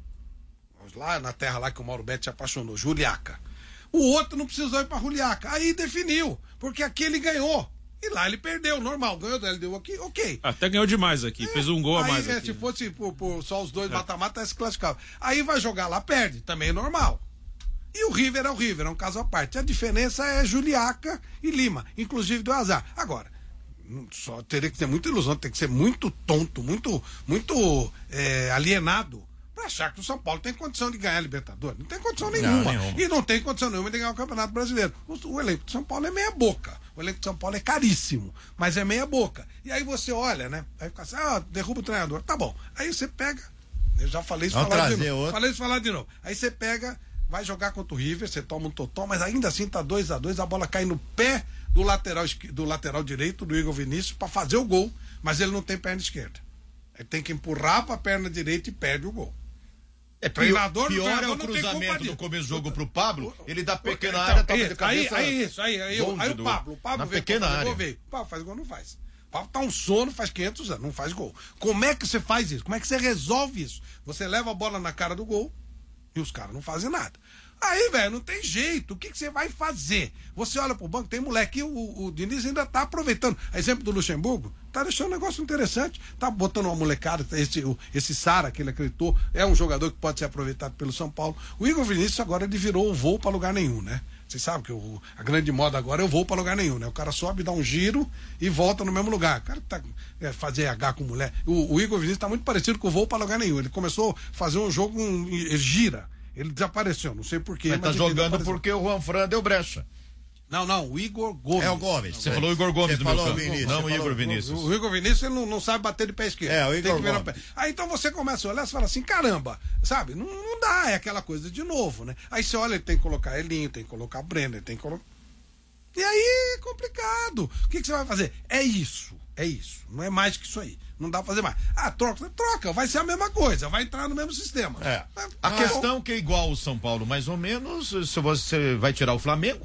Lá na terra lá que o Mauro Betti se apaixonou, Juliaca. O outro não precisou ir pra Juliaca. Aí definiu, porque aqui ele ganhou. E lá ele perdeu, normal, ganhou da L D U aqui, ok. Até ganhou demais aqui, fez um gol a Aí, mais é, aqui. se fosse por, por só os dois mata-mata, se classificava. Aí vai jogar lá, perde, também é normal. E o River é o River, é um caso à parte. A diferença é Juliaca e Lima, inclusive do azar. Agora, não- só teria que ter muita ilusão, tem que ser muito tonto, muito, muito é, alienado pra achar que o São Paulo tem condição de ganhar a Libertadores. Não tem condição nenhuma. nenhuma. E não tem condição nenhuma de ganhar o Campeonato Brasileiro. O, o elenco de São Paulo é meia boca. O elenco de São Paulo é caríssimo, mas é meia boca. E aí você olha, né? Aí fica assim, ah, derruba o treinador. Tá bom. Aí você pega, eu já falei isso, Vamos falar de trazer novo. outro. Falei isso, falar de novo. Aí você pega, vai jogar contra o River, você toma um totó, mas ainda assim tá dois a dois, a bola cai no pé do lateral, esqui- do lateral direito, do Igor Vinícius, pra fazer o gol, mas ele não tem perna esquerda. Ele tem que empurrar pra perna direita e perde o gol. É Treinador, pior, pior é treinador o não tem culpa cruzamento disso. do começo do jogo pro Pablo, ele dá pequena Então, área, toca isso, de cabeça. Aí, aí, isso, aí, aí, longe aí o do- Pablo, o Pablo na veio pequena pra fazer área. gol, veio. O Pablo faz gol, não faz. O Pablo tá um sono, faz quinhentos anos, não faz gol. Como é que você faz isso? Como é que você resolve isso? Você leva a bola na cara do gol e os caras não fazem nada. Aí, velho, não tem jeito. O que, que você vai fazer? Você olha pro banco, tem moleque, e o, o, o Diniz ainda tá aproveitando. Exemplo do Luxemburgo, tá deixando um negócio interessante. Tá botando uma molecada, esse, o, esse Sara que ele acreditou, é um jogador que pode ser aproveitado pelo São Paulo. O Igor Vinícius agora ele virou o voo pra lugar nenhum, né? Vocês sabem que o, a grande moda agora é o voo pra lugar nenhum, né? O cara sobe, dá um giro e volta no mesmo lugar. O cara tá é, fazer H com mulher. O, o Igor Vinícius tá muito parecido com o voo pra lugar nenhum. Ele começou a fazer um jogo, um, ele gira. Ele desapareceu, não sei porquê. Mas tá enfim, jogando desapareceu. porque o Juan Fran deu brecha. Não, não, o Igor Gomes. É o Gomes. Você falou o Igor Gomes Você do meu falou o campo. Vinícius, Não, você o Igor falou- Vinícius. O Igor Vinícius ele não, não sabe bater de pé esquerdo. É, o Igor Tem que virar o Gomes. pé. Aí então você começa a olhar e fala assim, caramba, sabe? Não, não dá, é aquela coisa de novo, né? Aí você olha, ele tem que colocar Elinho, tem que colocar Brenner, tem que colocar... E aí é complicado. O que, que você vai fazer? É isso, é isso. Não é mais que isso aí. Não dá pra fazer mais. Ah, troca, troca, vai ser a mesma coisa, vai entrar no mesmo sistema. É. A questão que é igual o São Paulo, mais ou menos, se você vai tirar o Flamengo,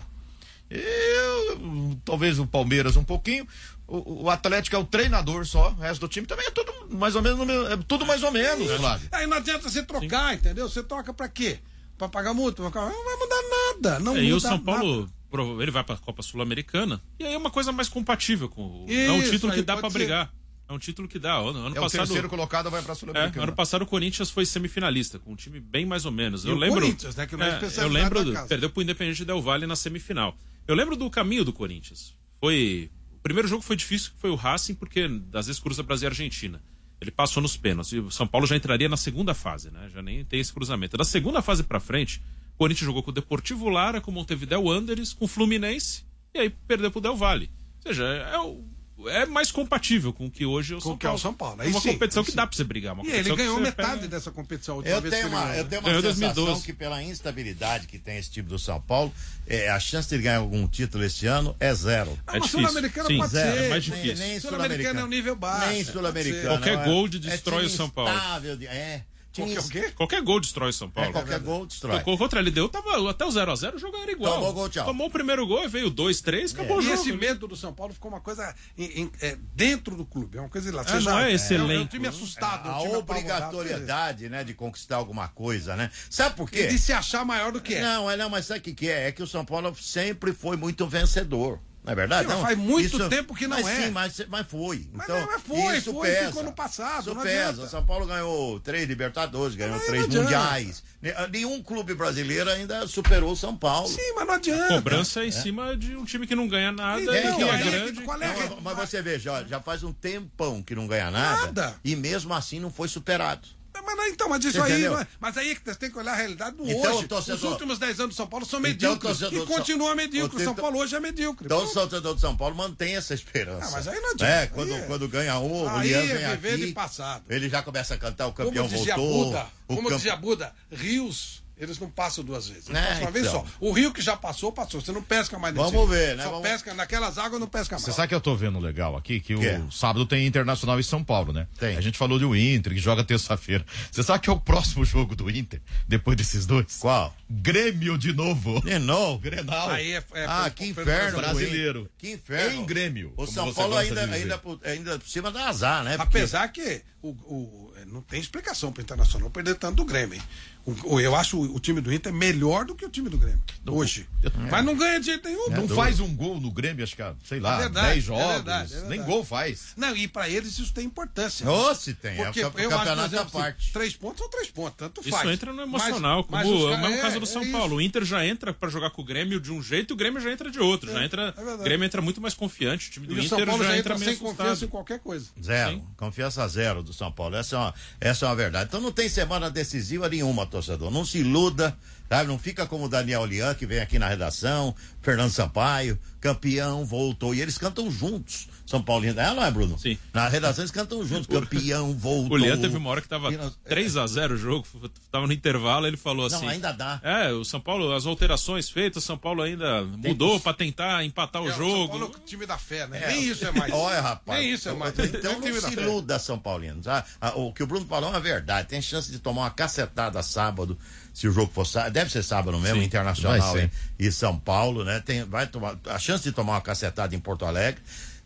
eu, talvez o Palmeiras um pouquinho, o, o Atlético é o treinador só, o resto do time também é tudo mais ou menos, é tudo mais ou menos, Flávio. Aí não adianta você trocar, Sim. entendeu? Você troca pra quê? Pra pagar multa? Não vai mudar nada. Não é, muda e o São Paulo, nada. ele vai pra Copa Sul-Americana, e aí é uma coisa mais compatível com o. Isso, é um título que dá pra ser. brigar. É um título que dá. Ano, ano é passado, o terceiro colocado vai pra Sul-Americana. É, ano passado o Corinthians foi semifinalista, com um time bem mais ou menos. E eu o lembro. Corinthians, né, que não é é, eu lembro, do, perdeu pro Independente Del Valle na semifinal. Eu lembro do caminho do Corinthians. Foi. O primeiro jogo foi difícil, foi o Racing, porque às vezes cruza Brasil e Argentina. Ele passou nos pênaltis. E o São Paulo já entraria na segunda fase, né? Já nem tem esse cruzamento. Da segunda fase pra frente, o Corinthians jogou com o Deportivo Lara, com o Montevideo Wanderers, com o Fluminense, e aí perdeu pro Del Valle. Ou seja, é o. É mais compatível com o que hoje é o com São que é Paulo. o São Paulo. É uma sim, competição que sim. dá pra você brigar. Uma E ele competição ganhou que você metade pega... dessa competição. A última Eu vez tenho, que uma, ele eu tenho uma Ganhou sensação dois mil e doze. que pela instabilidade que tem esse time do São Paulo, é, a chance de ele ganhar algum título esse ano é zero. Ah, É mas difícil. Sul-Americano Sim, pode zero, ser. é mais Nem- difícil. nem Sul-Americano é um nível baixo. Nem pode sul-americano. ser. Qualquer é- gol de é destrói time o São Paulo. instável de- é. time Qualquer o quê? Qualquer gol destrói o São Paulo. É, qualquer gol destrói. O contra a L D U tava até o zero a zero, o jogo era igual. Tomou gol, tchau. Tomou o primeiro gol e veio dois, três, acabou o E jogo. esse medo do São Paulo ficou uma coisa em- em- é, dentro do clube. É uma coisa lá. É, não é esse É, é um elenco. time assustado. é um A time apavorado, obrigatoriedade, né, de conquistar alguma coisa, né? Sabe por é quê? de se achar maior do que é. Não, é não, mas sabe o que, que é? É que o São Paulo sempre foi muito vencedor. Não é verdade? Sim, mas não, faz muito tempo que não mas é. Sim, mas, mas foi. Mas Então, não, mas foi, isso foi, pesa. ficou no passado, Isso não pesa. adianta. São Paulo ganhou três Libertadores, ganhou Mas três não adianta. Mundiais. Nenhum clube brasileiro ainda superou o São Paulo. Sim, mas não adianta. Cobrança em cima de um time que não ganha nada Então, e que é aí, grande. qual é a- Não, mas você veja, ó, já faz um tempão que não ganha nada, Nada. e mesmo assim não foi superado. Mas não, então, mas isso Você aí. entendeu? Não é- mas aí é que você tem que olhar a realidade do Então, hoje. torcedor- Os últimos dez anos do São Paulo são Então, medíocres. torcedor E do São- continua medíocre. O São Então- Paulo hoje é medíocre. Então o Pronto. torcedor do São Paulo mantém essa esperança. Ah, mas aí não adianta. É, Aí quando, é- quando ganha um, o Aí Lian é vem viver aqui, de passado. ele já começa a cantar, o campeão Como dizia voltou. Buda, o como campe- dizia Buda, rios, eles não passam duas vezes. Eles É, passam uma vez então. só. O rio que já passou, passou. Você não pesca mais nesse Vamos rio. ver, né? Só Vamos- pesca naquelas águas, não pesca mais. Você sabe que eu tô vendo legal aqui? Que o Que é? sábado tem Internacional em São Paulo, né? Tem. A gente falou do Inter, que joga terça-feira. Você sabe que é o próximo jogo do Inter, depois desses dois? Qual? Grêmio de novo. De novo? Grenal. Aí é, é Ah, foi- que foi- inferno. brasileiro. Que inferno. Em Grêmio, O como São você Paulo gosta ainda, de dizer. ainda, por- ainda por cima da azar, né? Porque- Apesar que o, o- não tem explicação para o Internacional perder tanto do Grêmio, hein? O- o- eu acho o, o time do Inter melhor do que o time do Grêmio. Hoje. Mas não ganha de jeito nenhum. Não faz um gol no Grêmio, acho que há, sei lá, É verdade, dez é jogos. verdade, é verdade. Nem gol faz. Não, e para eles isso tem importância. Ô, se tem. Porque é o, ca- eu o acho, por campeonato da exemplo, parte. assim, três pontos são três pontos, tanto Isso faz. entra no emocional, Mas- como mas os é o caras- mesmo caso do é- São é Paulo. isso. O Inter já entra pra jogar com o Grêmio de um jeito e o Grêmio já entra de outro. já entra, é verdade. o Grêmio entra muito mais confiante. O time do E o São Inter Paulo já, já entra entra meio sem confiança em assustado. qualquer coisa. Zero. Sim. Confiança zero do São Paulo. Essa é, uma, essa é uma verdade. Então não tem semana decisiva nenhuma, torcedor. Não se iluda, sabe? Não fica como o Daniel Lian, que vem aqui na redação, Fernando Sampaio, campeão, voltou. E eles cantam juntos. São Paulino. É, não é, Bruno? Sim. Na redação eles cantam juntos. Campeão, voltou. O Lian teve uma hora que tava E nós- três a zero o jogo, tava no intervalo, ele falou Não, assim... ainda dá. É, o São Paulo, as alterações feitas, o São Paulo ainda mudou pra tentar empatar o É, São Paulo é jogo. o time da fé, né? Nem isso é mais. Olha, rapaz. Nem isso é mais. Então É o time não da se fé. iluda, São Paulino. Tá? Ah, O que o Bruno falou é uma verdade. Tem chance de tomar uma cacetada sábado, se o jogo for sábado. Deve ser sábado mesmo, Sim, Internacional vai ser. e, e São Paulo, né? Tem, vai tomar a chance de tomar uma cacetada em Porto Alegre.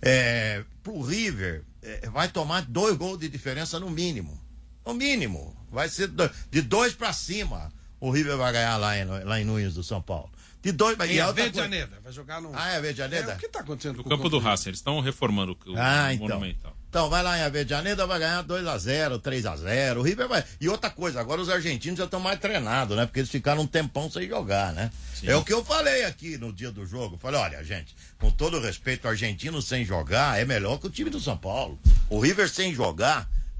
É, pro River, é, vai tomar dois gols de diferença no mínimo. No mínimo. Vai ser do, de dois pra cima. O River vai ganhar lá em, lá em Nunes do São Paulo. De dois pra Em e outra Avejaneda. coisa- Vai jogar no. Ah, é Avejaneda? É, o que tá acontecendo No com campo o do Racing, eles estão reformando o, Ah, o então. Monumental. Então, vai lá em Avejaneda, vai ganhar dois a zero, três a zero. O River vai. E outra coisa, agora os argentinos já estão mais treinados, né? Porque eles ficaram um tempão sem jogar, né? Sim. É o que eu falei aqui no dia do jogo. Falei, olha, gente, com todo respeito, o argentino sem jogar é melhor que o time do São Paulo. O River sem jogar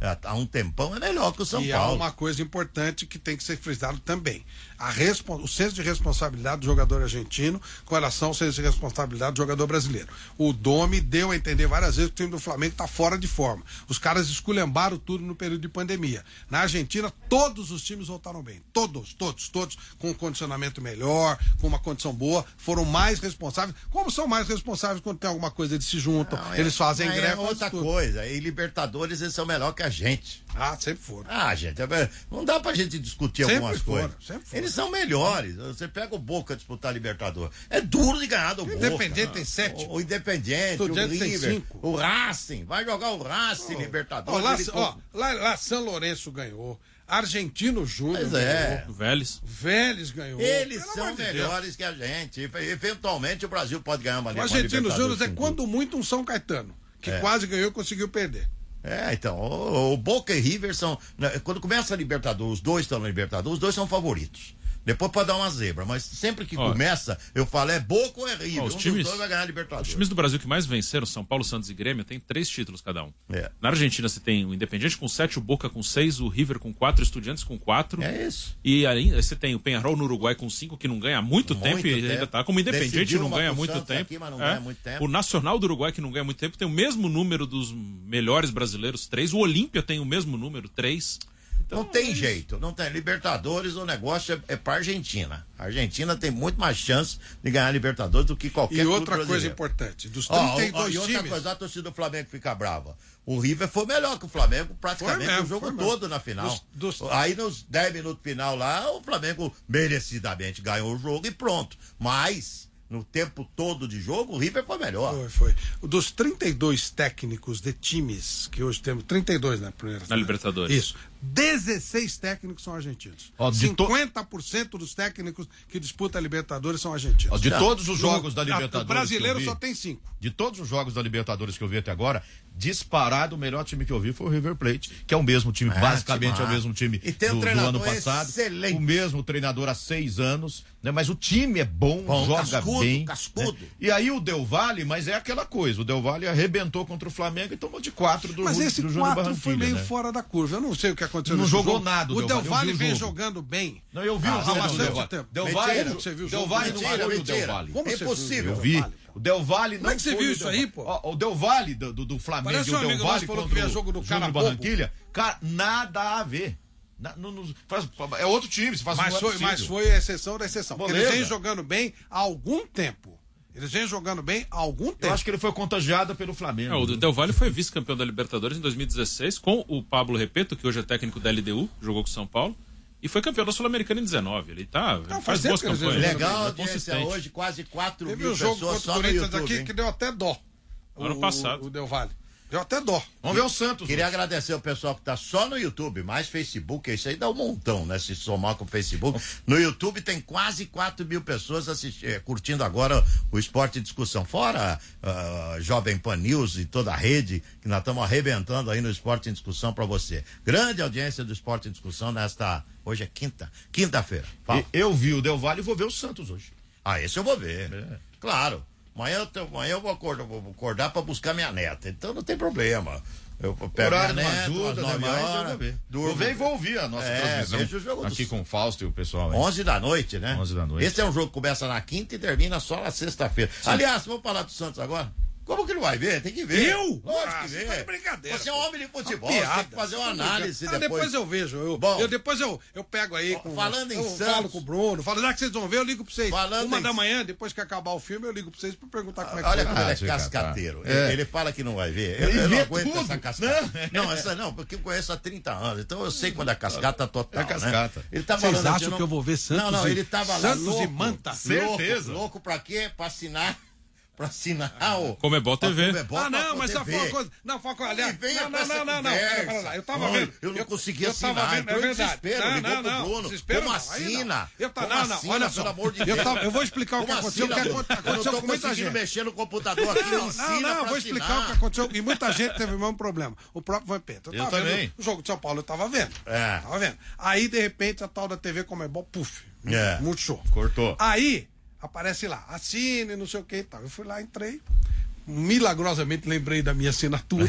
há um tempão, é melhor que o São e Paulo. E há uma coisa importante que tem que ser frisado também. A respo... O senso de responsabilidade do jogador argentino com relação ao senso de responsabilidade do jogador brasileiro. O Domi deu a entender várias vezes que o time do Flamengo está fora de forma. Os caras esculhambaram tudo no período de pandemia. Na Argentina, todos os times voltaram bem. Todos, todos, todos com um condicionamento melhor, com uma condição boa, foram mais responsáveis. Como são mais responsáveis quando tem alguma coisa, eles se juntam, Não, eles é, fazem é greve. outra coisa. E Libertadores, eles são melhor que a gente. Ah, sempre foram. Ah, gente, não dá pra gente discutir sempre algumas foram, coisas. Sempre foram. Eles são melhores. Você pega o Boca disputar Libertadores. É duro de ganhar do o Boca. Independente tem sete. O, o Independente, o River, o Racing. Vai jogar o Racing, oh, Libertadores. Ó, lá, ele... ó, lá, lá São Lourenço ganhou. Argentino Júnior ganhou. É. Vélez. Vélez ganhou. Eles Pelo são melhores Deus. que a gente. Eventualmente o Brasil pode ganhar uma Libertadores. O Argentino Júnior é quando muito um São Caetano, que é. quase ganhou e conseguiu perder. É, então, o, o Boca e River são. Quando começa a Libertadores, os dois estão na Libertadores, os dois são favoritos. Depois pode dar uma zebra, mas sempre que ó, começa, eu falo, é Boca ou é River? Ó, os um times, dos dois vai ganhar a Libertadores. Os times do Brasil que mais venceram, São Paulo, Santos e Grêmio, tem três títulos cada um. É. Na Argentina você tem o Independiente com sete, o Boca com seis, o River com quatro, o Estudiantes com quatro. É isso. E aí você tem o Peñarol no Uruguai com cinco, que não ganha há muito, muito tempo, e ainda tá como Independiente, não ganha muito tempo. Aqui, mas não é. ganha muito tempo. O Nacional do Uruguai, que não ganha muito tempo, tem o mesmo número dos melhores brasileiros, três. O Olímpia tem o mesmo número, três. Então, não tem é jeito, não tem. Libertadores, o negócio é, é para Argentina. A Argentina tem muito mais chance de ganhar Libertadores do que qualquer E outra coisa brasileiro. Importante, dos trinta e dois ó, ó, e outra times... coisa, a torcida do Flamengo fica brava. O River foi melhor que o Flamengo praticamente mesmo, o jogo todo na final. Dos, dos... Aí nos dez minutos final lá, o Flamengo merecidamente ganhou o jogo e pronto. Mas... no tempo todo de jogo, o River foi melhor. Foi, foi. Dos trinta e dois técnicos de times, que hoje temos trinta e dois na primeira. Na Libertadores. Isso. dezesseis técnicos são argentinos. Ó, cinquenta por cento dos técnicos que disputam a Libertadores são argentinos. Ó, de todos os jogos no, da Libertadores. O brasileiro vi, só tem cinco. De todos os jogos da Libertadores que eu vi até agora, disparado o melhor time que eu vi foi o River Plate, que é o mesmo time, é, basicamente time, é o mesmo time e tem um do, do ano passado. Excelente. O mesmo treinador há seis anos, né? Mas o time é bom, bom joga cascudo, bem. Cascudo. Né? E aí o Del Valle, mas é aquela coisa, o Del Valle arrebentou contra o Flamengo e tomou de quatro do, mas do, esse do Júnior quatro foi meio né? fora da curva. Eu não sei o que aconteceu. Não jogou jogo. nada. O Del Valle vem jogo. jogando bem. Não, eu vi ah, o jogo do Del Valle. Del Valle, você viu o Del jogo? Valle mentira, não foi mentira. o Del Valle. Como é impossível. Eu vi. O Del Valle não Como é que você viu isso aí, pô? O Del Valle do, do, do Flamengo e o Del Valle contra o jogo do Júnior Barranquilha, cara, nada a ver. Na, no, no, faz, é outro time, se faz mas, um foi, mas foi a exceção da exceção. Porque eles vêm jogando bem há algum tempo. Eles vêm jogando bem há algum tempo. Eu acho que ele foi contagiado pelo Flamengo. É, o Del Valle foi vice-campeão da Libertadores em dois mil e dezesseis com o Pablo Repeto, que hoje é técnico da L D U, jogou com o São Paulo. E foi campeão da Sul-Americana em dezenove. Ele tá. Não, ele faz boas campanhas. Legal, audiência hoje, quase quatro Teve mil um jogo pessoas contra só o no Corinthians YouTube, aqui hein? que deu até dó. Ano o, passado. O Del Valle. Deu até dó. Vamos ver o Santos. Queria hoje. agradecer o pessoal que tá só no YouTube, mais Facebook, isso aí dá um montão, né? Se somar com o Facebook. No YouTube tem quase quatro mil pessoas assistindo, curtindo agora o Esporte em Discussão. Fora uh, Jovem Pan News e toda a rede, que nós estamos arrebentando aí no Esporte em Discussão para você. Grande audiência do Esporte em Discussão nesta. Hoje é quinta. Quinta-feira. Eu vi o Del Valle e vou ver o Santos hoje. Ah, esse eu vou ver. É. Claro. Amanhã eu, amanhã eu vou acordar, vou acordar para buscar minha neta, então não tem problema. Eu pego horário minha não neta, ajuda, nove demais, horas, eu vou ver. durmo. Vou ver e vou ouvir a nossa é, transmissão aqui do... com o Fausto e o pessoal. Hein? onze da noite, né? onze da noite. Esse é um jogo que começa na quinta e termina só na sexta-feira. Aliás, vamos falar do Santos agora? Como que não vai ver? Tem que ver. Eu? Lógico ah, que você ver. tá de brincadeira. Você é um homem de futebol, piada, você tem que fazer uma análise ah, depois. depois eu vejo. Eu, Bom, eu, depois eu, eu pego aí. Com, falando em eu Santos. falo com o Bruno. Falo, já que vocês vão ver, eu ligo pra vocês. Falando Uma em... da manhã, depois que acabar o filme, eu ligo pra vocês pra perguntar como é que Olha foi. como ele é Ah, cascateiro. é. Ele, ele fala que não vai ver. Eu, Ele eu não vê aguento tudo, essa cascata. né? Não, essa não, porque eu conheço há trinta anos. Então eu sei quando é cascata total. É cascata. Né? Ele tá Vocês falando, acham não... que eu vou ver Santos? Não, não, e... ele tava lá. Santos louco, e Manta? Certeza. Louco, louco pra quê? Pra assinar. Pra assinar o. Comebol T V. Comebol Ah, não, mas só T V. foi uma coisa. Não, foi uma coisa. Aliás, venha não, com não, essa não, não, não. conversa. Pera lá, eu tava Olha, vendo. eu não conseguia eu tava assinar, vendo, entrou é em verdade. desespero, Não, ligou não, pro não. Bruno. Desespero Como não, aí não. assina? Eu tá, Como não, não, assina, olha só. pelo amor de Eu, Deus? tava, eu vou explicar o que Como aconteceu. O que assina, acon- eu não aconteceu tô com muita conseguindo gente. mexer no computador aqui, me Não, ensina não, não, pra eu vou explicar assinar. o que aconteceu. E muita gente teve o mesmo problema. O próprio Vampeta. Eu, Eu tava também. vendo o jogo de São Paulo, eu tava vendo. É. Tava vendo. Aí, de repente, a tal da T V Comebol, puf. É. Muito show. Cortou. Aí, aparece lá, assine, não sei o que e tal. Eu fui lá, entrei. Milagrosamente lembrei da minha assinatura.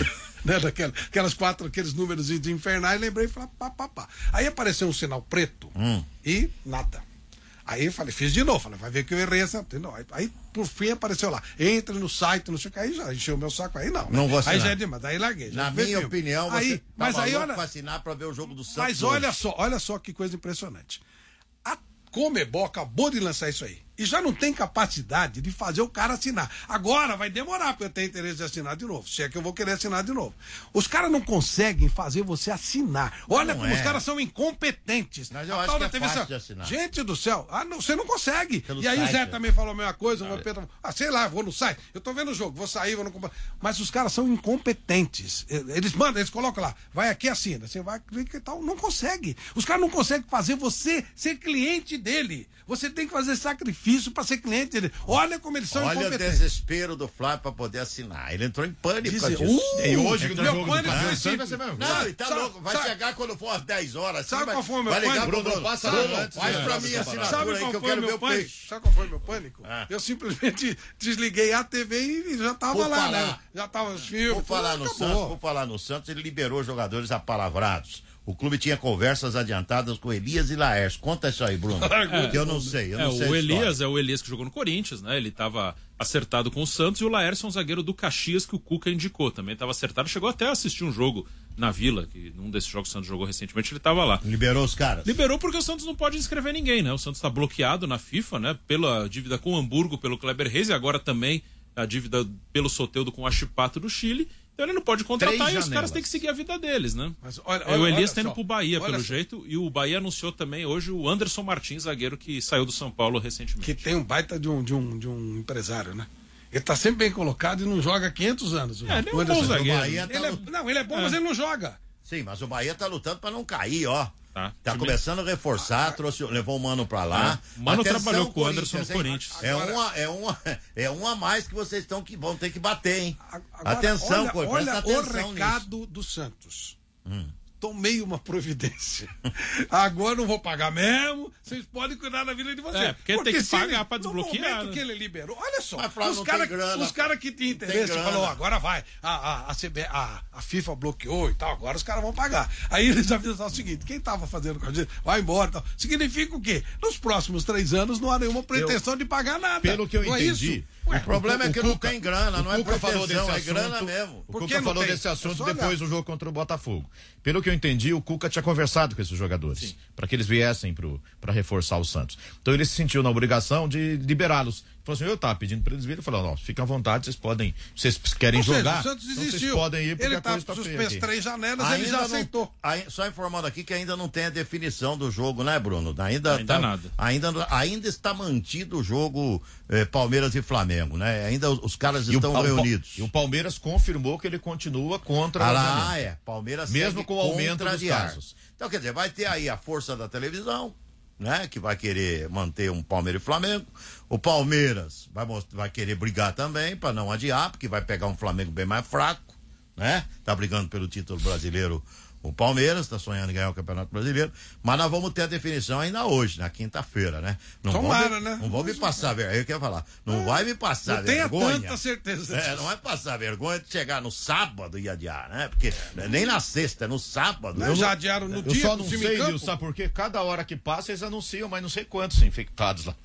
né? Daquelas, aquelas quatro, aqueles números de infernais, lembrei e falei, pá, pá, pá. Aí apareceu um sinal preto hum. e nada. Aí eu falei, fiz de novo, falei, vai ver que eu errei essa. Não, aí, aí, por fim, apareceu lá, entra no site, não sei o que, aí já encheu o meu saco, aí não. Não né? vou assinar. Aí já é demais, aí larguei. Na minha filme. opinião, aí, você tá mas aí, olha, pra assinar pra ver o jogo do Santos. Mas hoje. olha só, olha só que coisa impressionante. A Conmebol acabou de lançar isso aí. E já não tem capacidade de fazer o cara assinar. Agora vai demorar para eu ter interesse de assinar de novo. Se é que eu vou querer assinar de novo. Os caras não conseguem fazer você assinar. Olha não como é. os caras são incompetentes. Mas eu A acho tal que da é T V fácil assim, de assinar. gente do céu, ah, não, você não consegue. Pelo e aí site, o Zé é. também falou a mesma coisa. O Pedro, ah, sei lá, vou no site. Eu tô vendo o jogo, vou sair, vou no. Mas os caras são incompetentes. Eles mandam, eles colocam lá, vai aqui, assina. Você vai, clica e tal. Não consegue. Os caras não conseguem fazer você ser cliente dele. Você tem que fazer sacrifício para ser cliente dele. Olha como eles são Olha o incompetentes. desespero do Flávio pra poder assinar. Ele entrou em pânico. Diz- por causa Uh, disso. E hoje que no meu jogo do pânico Cruzeiro foi Santos vai ser simples. mesmo. Não, Sabe- ele tá sabe- louco. Vai sabe- chegar quando for às dez horas. Sabe vai, qual foi o meu vai ligar pânico? pro Bruno, Bruno. passa Bruno, antes, faz né? pra mim a Sabe assinatura Sabe aí qual que eu foi quero o ver meu o pânico? peixe. Sabe qual foi o meu pânico? Ah. Eu simplesmente desliguei a T V e já tava Por lá, falar- né? Já tava os filmes. Por falar tudo, no acabou. Santos, por falar no Santos, ele liberou jogadores apalavrados. O clube tinha conversas adiantadas com Elias e Laércio. Conta isso aí, Bruno. É, que eu não sei, eu É, não sei. o a Elias história. é o Elias que jogou no Corinthians, né? Ele estava acertado com o Santos e o Laércio é um zagueiro do Caxias que o Cuca indicou. Também estava acertado, chegou até a assistir um jogo na Vila, que num desses jogos que o Santos jogou recentemente, ele estava lá. Liberou os caras. Liberou porque o Santos não pode inscrever ninguém, né? O Santos está bloqueado na FIFA, né? Pela dívida com o Hamburgo, pelo Kleber Reis e agora também a dívida pelo Soteldo com o Achipato do Chile. Então ele não pode contratar Três e os janelas. caras têm que seguir a vida deles, né? Mas olha- É, olha- o Elias olha está indo só, pro Bahia, olha pelo só. jeito, e o Bahia anunciou também hoje o Anderson Martins, zagueiro que saiu do São Paulo recentemente. Que tem um baita de um, de um, de um empresário, né? Ele tá sempre bem colocado e não joga há quinhentos anos. É, ele é um O Anderson. bom zagueiro. Bahia tá Ele é- no- não, ele é bom, mas ele não joga. Sim, mas o Bahia tá lutando pra não cair, ó. Tá. Tá Time- começando a reforçar, trouxe, levou o Mano pra lá. É. O Mano Atenção, trabalhou com o Anderson no hein? Corinthians. É Agora- uma, é uma, é uma a mais que vocês estão que vão ter que bater, hein? Agora, atenção, olha, Corinthians, olha presta o atenção recado do Santos. Hum. Tomei uma providência. Agora não vou pagar mesmo. Vocês podem cuidar da vida de vocês. É, porque tem que se pagar pra no desbloquear, momento né? que ele liberou, olha só, Mas, Flávio, os não caras tem grana. os cara que tinham Tem interesse grana. falou, agora vai. A, a, a, C B, a, a FIFA bloqueou e tal, agora os caras vão pagar. Aí eles avisaram o seguinte: quem estava fazendo com a gente, vai embora e tal. Significa o quê? Nos próximos três anos não há nenhuma pretensão de pagar nada. Pelo que eu não é entendi, isso? Ué, O problema o é que Cuca- não tem grana, não o é Cuca falou pretensão, desse é grana assunto- mesmo. O Por que Cuca não falou tem? desse É assunto só depois olhar. do jogo contra o Botafogo. Pelo que eu entendi, o Cuca tinha conversado com esses jogadores para que eles viessem para reforçar o Santos. Então ele se sentiu na obrigação de liberá-los. Falou assim: eu tava pedindo para eles virem. Ele falou: não, fiquem à vontade, vocês podem, vocês querem Ou seja, jogar. o Santos então vocês desistiu. podem ir porque Ele a tá coisa tá feia suspenso aqui. três janelas, ele já não- aceitou. ai- só informando aqui que ainda não tem a definição do jogo, né, Bruno? Ainda, Ainda tá, nada. Ainda, ainda está mantido o jogo eh, Palmeiras e Flamengo, né? Ainda os, os caras E o estão Pa- reunidos. E o Palmeiras confirmou que ele continua contra Ah o lá, adiamento. é. Palmeiras Mesmo segue com o aumento contra dos adiar. casos. Então, quer dizer, vai ter aí a força da televisão, né? Que vai querer manter um Palmeiras e Flamengo. O Palmeiras vai, most- vai querer brigar também para não adiar, porque vai pegar um Flamengo bem mais fraco, né? Tá brigando pelo título brasileiro. O Palmeiras está sonhando em ganhar o Campeonato Brasileiro, mas nós vamos ter a definição ainda hoje, na quinta-feira, né? Não Tomara, vão me, né? Não vão me passar vergonha, eu quero falar, não vai me passar Não tenha vergonha. tanta certeza É, disso. não vai passar vergonha de chegar no sábado e adiar, né? Porque nem na sexta, é no sábado. Né? Eu Já não- adiaram no Eu dia só do não time sei, em campo. Nilson, sabe por quê? Cada hora que passa eles anunciam, mas não sei quantos infectados lá.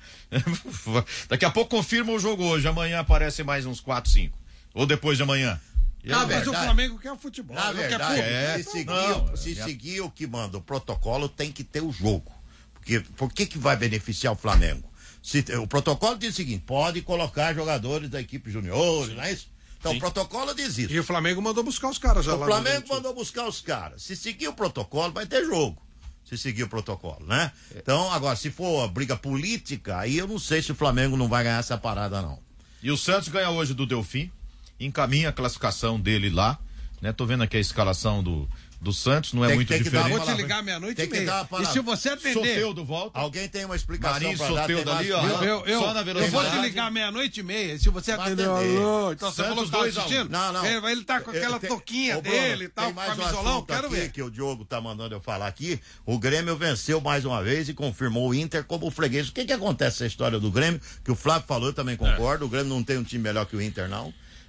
Daqui a pouco confirma o jogo hoje, amanhã aparecem mais uns quatro, cinco. Ou depois de amanhã. E Na aí, Mas verdade- o Flamengo quer o futebol. Na não quer verdade, público. é. se, seguir, Não, se é. seguir o que manda o protocolo, tem que ter o jogo. Porque por que, que vai beneficiar o Flamengo? Se, o protocolo diz o seguinte: pode colocar jogadores da equipe junior, não é isso? Então o protocolo diz isso. E o Flamengo mandou buscar os caras já O lá. Flamengo no Rio mandou buscar os caras. Se seguir o protocolo, vai ter jogo. Se seguir o protocolo, né? Então, agora, se for a briga política, aí eu não sei se o Flamengo não vai ganhar essa parada, não. E o Santos ganha hoje do Delfim, encaminha a classificação dele lá, né? Tô vendo aqui a escalação do, do Santos, não é Tem- muito tem que dar Eu diferente. vou te ligar meia-noite Tem e que meia. dar uma E palavra. se você atender... Soteldo volta. Alguém tem uma explicação Marinho pra dar? Soteldo Tem mais- ali, ó. Eu, eu, eu, Só na eu vou te velocidade. ligar meia-noite e meia. E se você Vai atender... atender. Alô, então você Santos falou que tá dois a um. assistindo? Não, não. Ele, ele tá com aquela Eu- tem- toquinha Ô, Bruno, dele e tal, tem com mais um camisolão. assunto Quero aqui ver. que o Diogo tá mandando eu falar aqui. O Grêmio venceu mais uma vez e confirmou o Inter como o freguês. O que que acontece essa história do Grêmio? Que o Flávio falou, eu também concordo. O Grêmio não tem um time melhor que o Inter, não.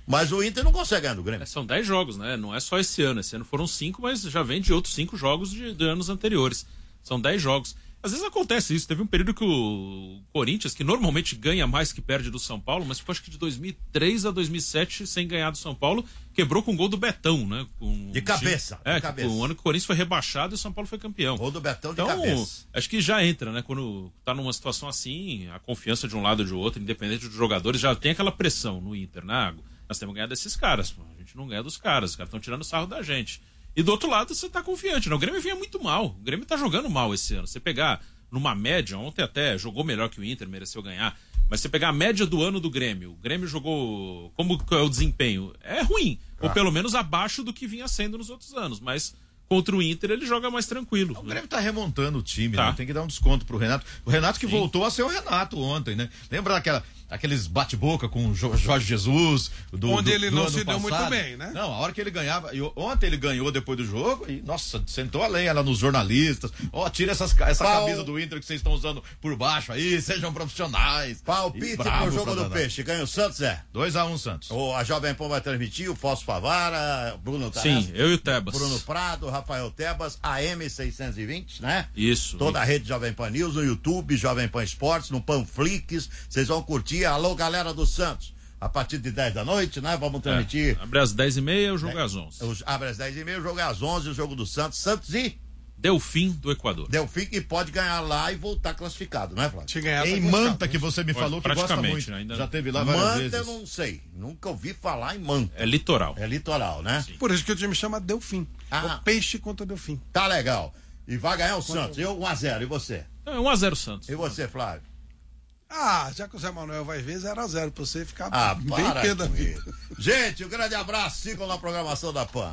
Mas o Inter não consegue ganhar do Grêmio. É, são dez jogos, né? Não é só esse ano. Esse ano foram cinco, mas já vem de outros cinco jogos de, de anos anteriores. São dez jogos. Às vezes acontece isso. Teve um período que o Corinthians, que normalmente ganha mais que perde do São Paulo, mas ficou acho que de dois mil e três a dois mil e sete sem ganhar do São Paulo, quebrou com o gol do Betão, né? Com de cabeça. Time... É, de cabeça. O ano que o Corinthians foi rebaixado e o São Paulo foi campeão. Gol do Betão de então, cabeça. Acho que já entra, né? Quando tá numa situação assim, a confiança de um lado ou de outro, independente dos jogadores, já tem aquela pressão no Inter, né? Nós temos que ganhar desses caras, pô. A gente não ganha dos caras, os caras estão tirando sarro da gente. E do outro lado, você tá confiante, né? O Grêmio vinha muito mal. O Grêmio tá jogando mal esse ano. Você pegar numa média, ontem até jogou melhor que o Inter, mereceu ganhar, mas você pegar a média do ano do Grêmio, o Grêmio jogou, como é o desempenho? É ruim, ah. ou pelo menos abaixo do que vinha sendo nos outros anos, mas contra o Inter ele joga mais tranquilo. O Grêmio tá remontando o time, tá. né? Tem que dar um desconto pro Renato. O Renato que Sim. voltou a ser o Renato ontem, né? Lembra daquela, aqueles bate-boca com o Jorge Jesus? Do, Onde do, ele do não ano se deu passado. muito bem, né? Não, a hora que ele ganhava, e ontem ele ganhou depois do jogo e, nossa, sentou a lenha lá nos jornalistas. Ó, oh, tira essas, essa Pau... camisa do Inter que vocês estão usando por baixo aí, sejam profissionais. Palpite pro jogo do Peixe, ganha o Santos, é? dois a um Santos. O, a Jovem Pan vai transmitir, o Fausto Favara, Bruno Taras, Sim, eu e o Tebas. Bruno Prado, Rafael Tebas, A M seiscentos e vinte, né? Isso. Toda a rede Jovem Pan News, no YouTube, Jovem Pan Esportes, no Panflix, vocês vão curtir. Alô, galera do Santos. A partir de dez da noite, né? Vamos transmitir. É, abre às dez e meia, o jogo é às onze. Abre às dez e meia, o jogo é às onze, o jogo do Santos. Santos e Delfim do Equador. Delfim que pode ganhar lá e voltar classificado, né, Flávio? Se ganhar, em tá Manta, que você me falou que gosta muito. Né? Ainda... Já teve lá várias Manta, vezes. eu não sei. Nunca ouvi falar em Manta. É litoral. É litoral, né? Sim. Por isso que o time chama Delfim. Ah. O Peixe contra o Delfim. Tá legal. E vai ganhar o Santos. Eu um a zero. E você? É um a zero Santos. E você, Flávio? Ah, já que o Zé Manuel vai ver, zero a zero pra você ficar ah, bem pé da vida. Gente, um grande abraço. Sigam na programação da Pan.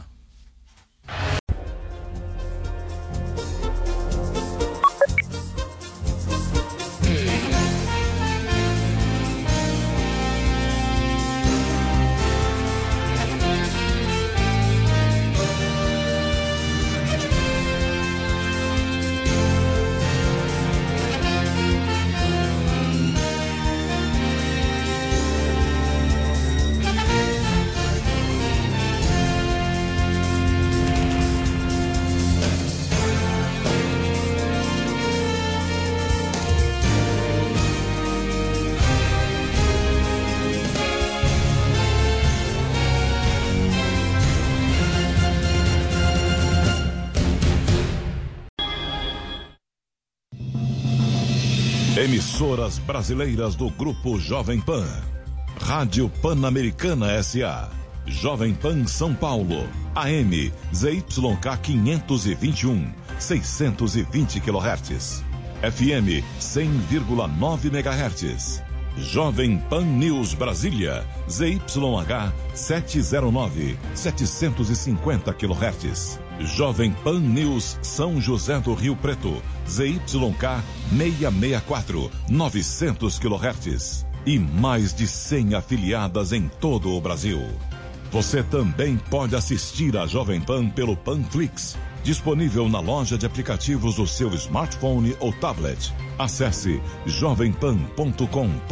Emissoras brasileiras do Grupo Jovem Pan. Rádio Pan-Americana S A. Jovem Pan São Paulo. A M Z Y K quinhentos e vinte e um, seiscentos e vinte quilohertz. F M cem vírgula nove megahertz. Jovem Pan News Brasília. Z Y H setecentos e nove, setecentos e cinquenta quilohertz. Jovem Pan News São José do Rio Preto, Z Y K seiscentos e sessenta e quatro, novecentos quilohertz. E mais de cem afiliadas em todo o Brasil. Você também pode assistir a Jovem Pan pelo Panflix, disponível na loja de aplicativos do seu smartphone ou tablet. Acesse jovem pan ponto com.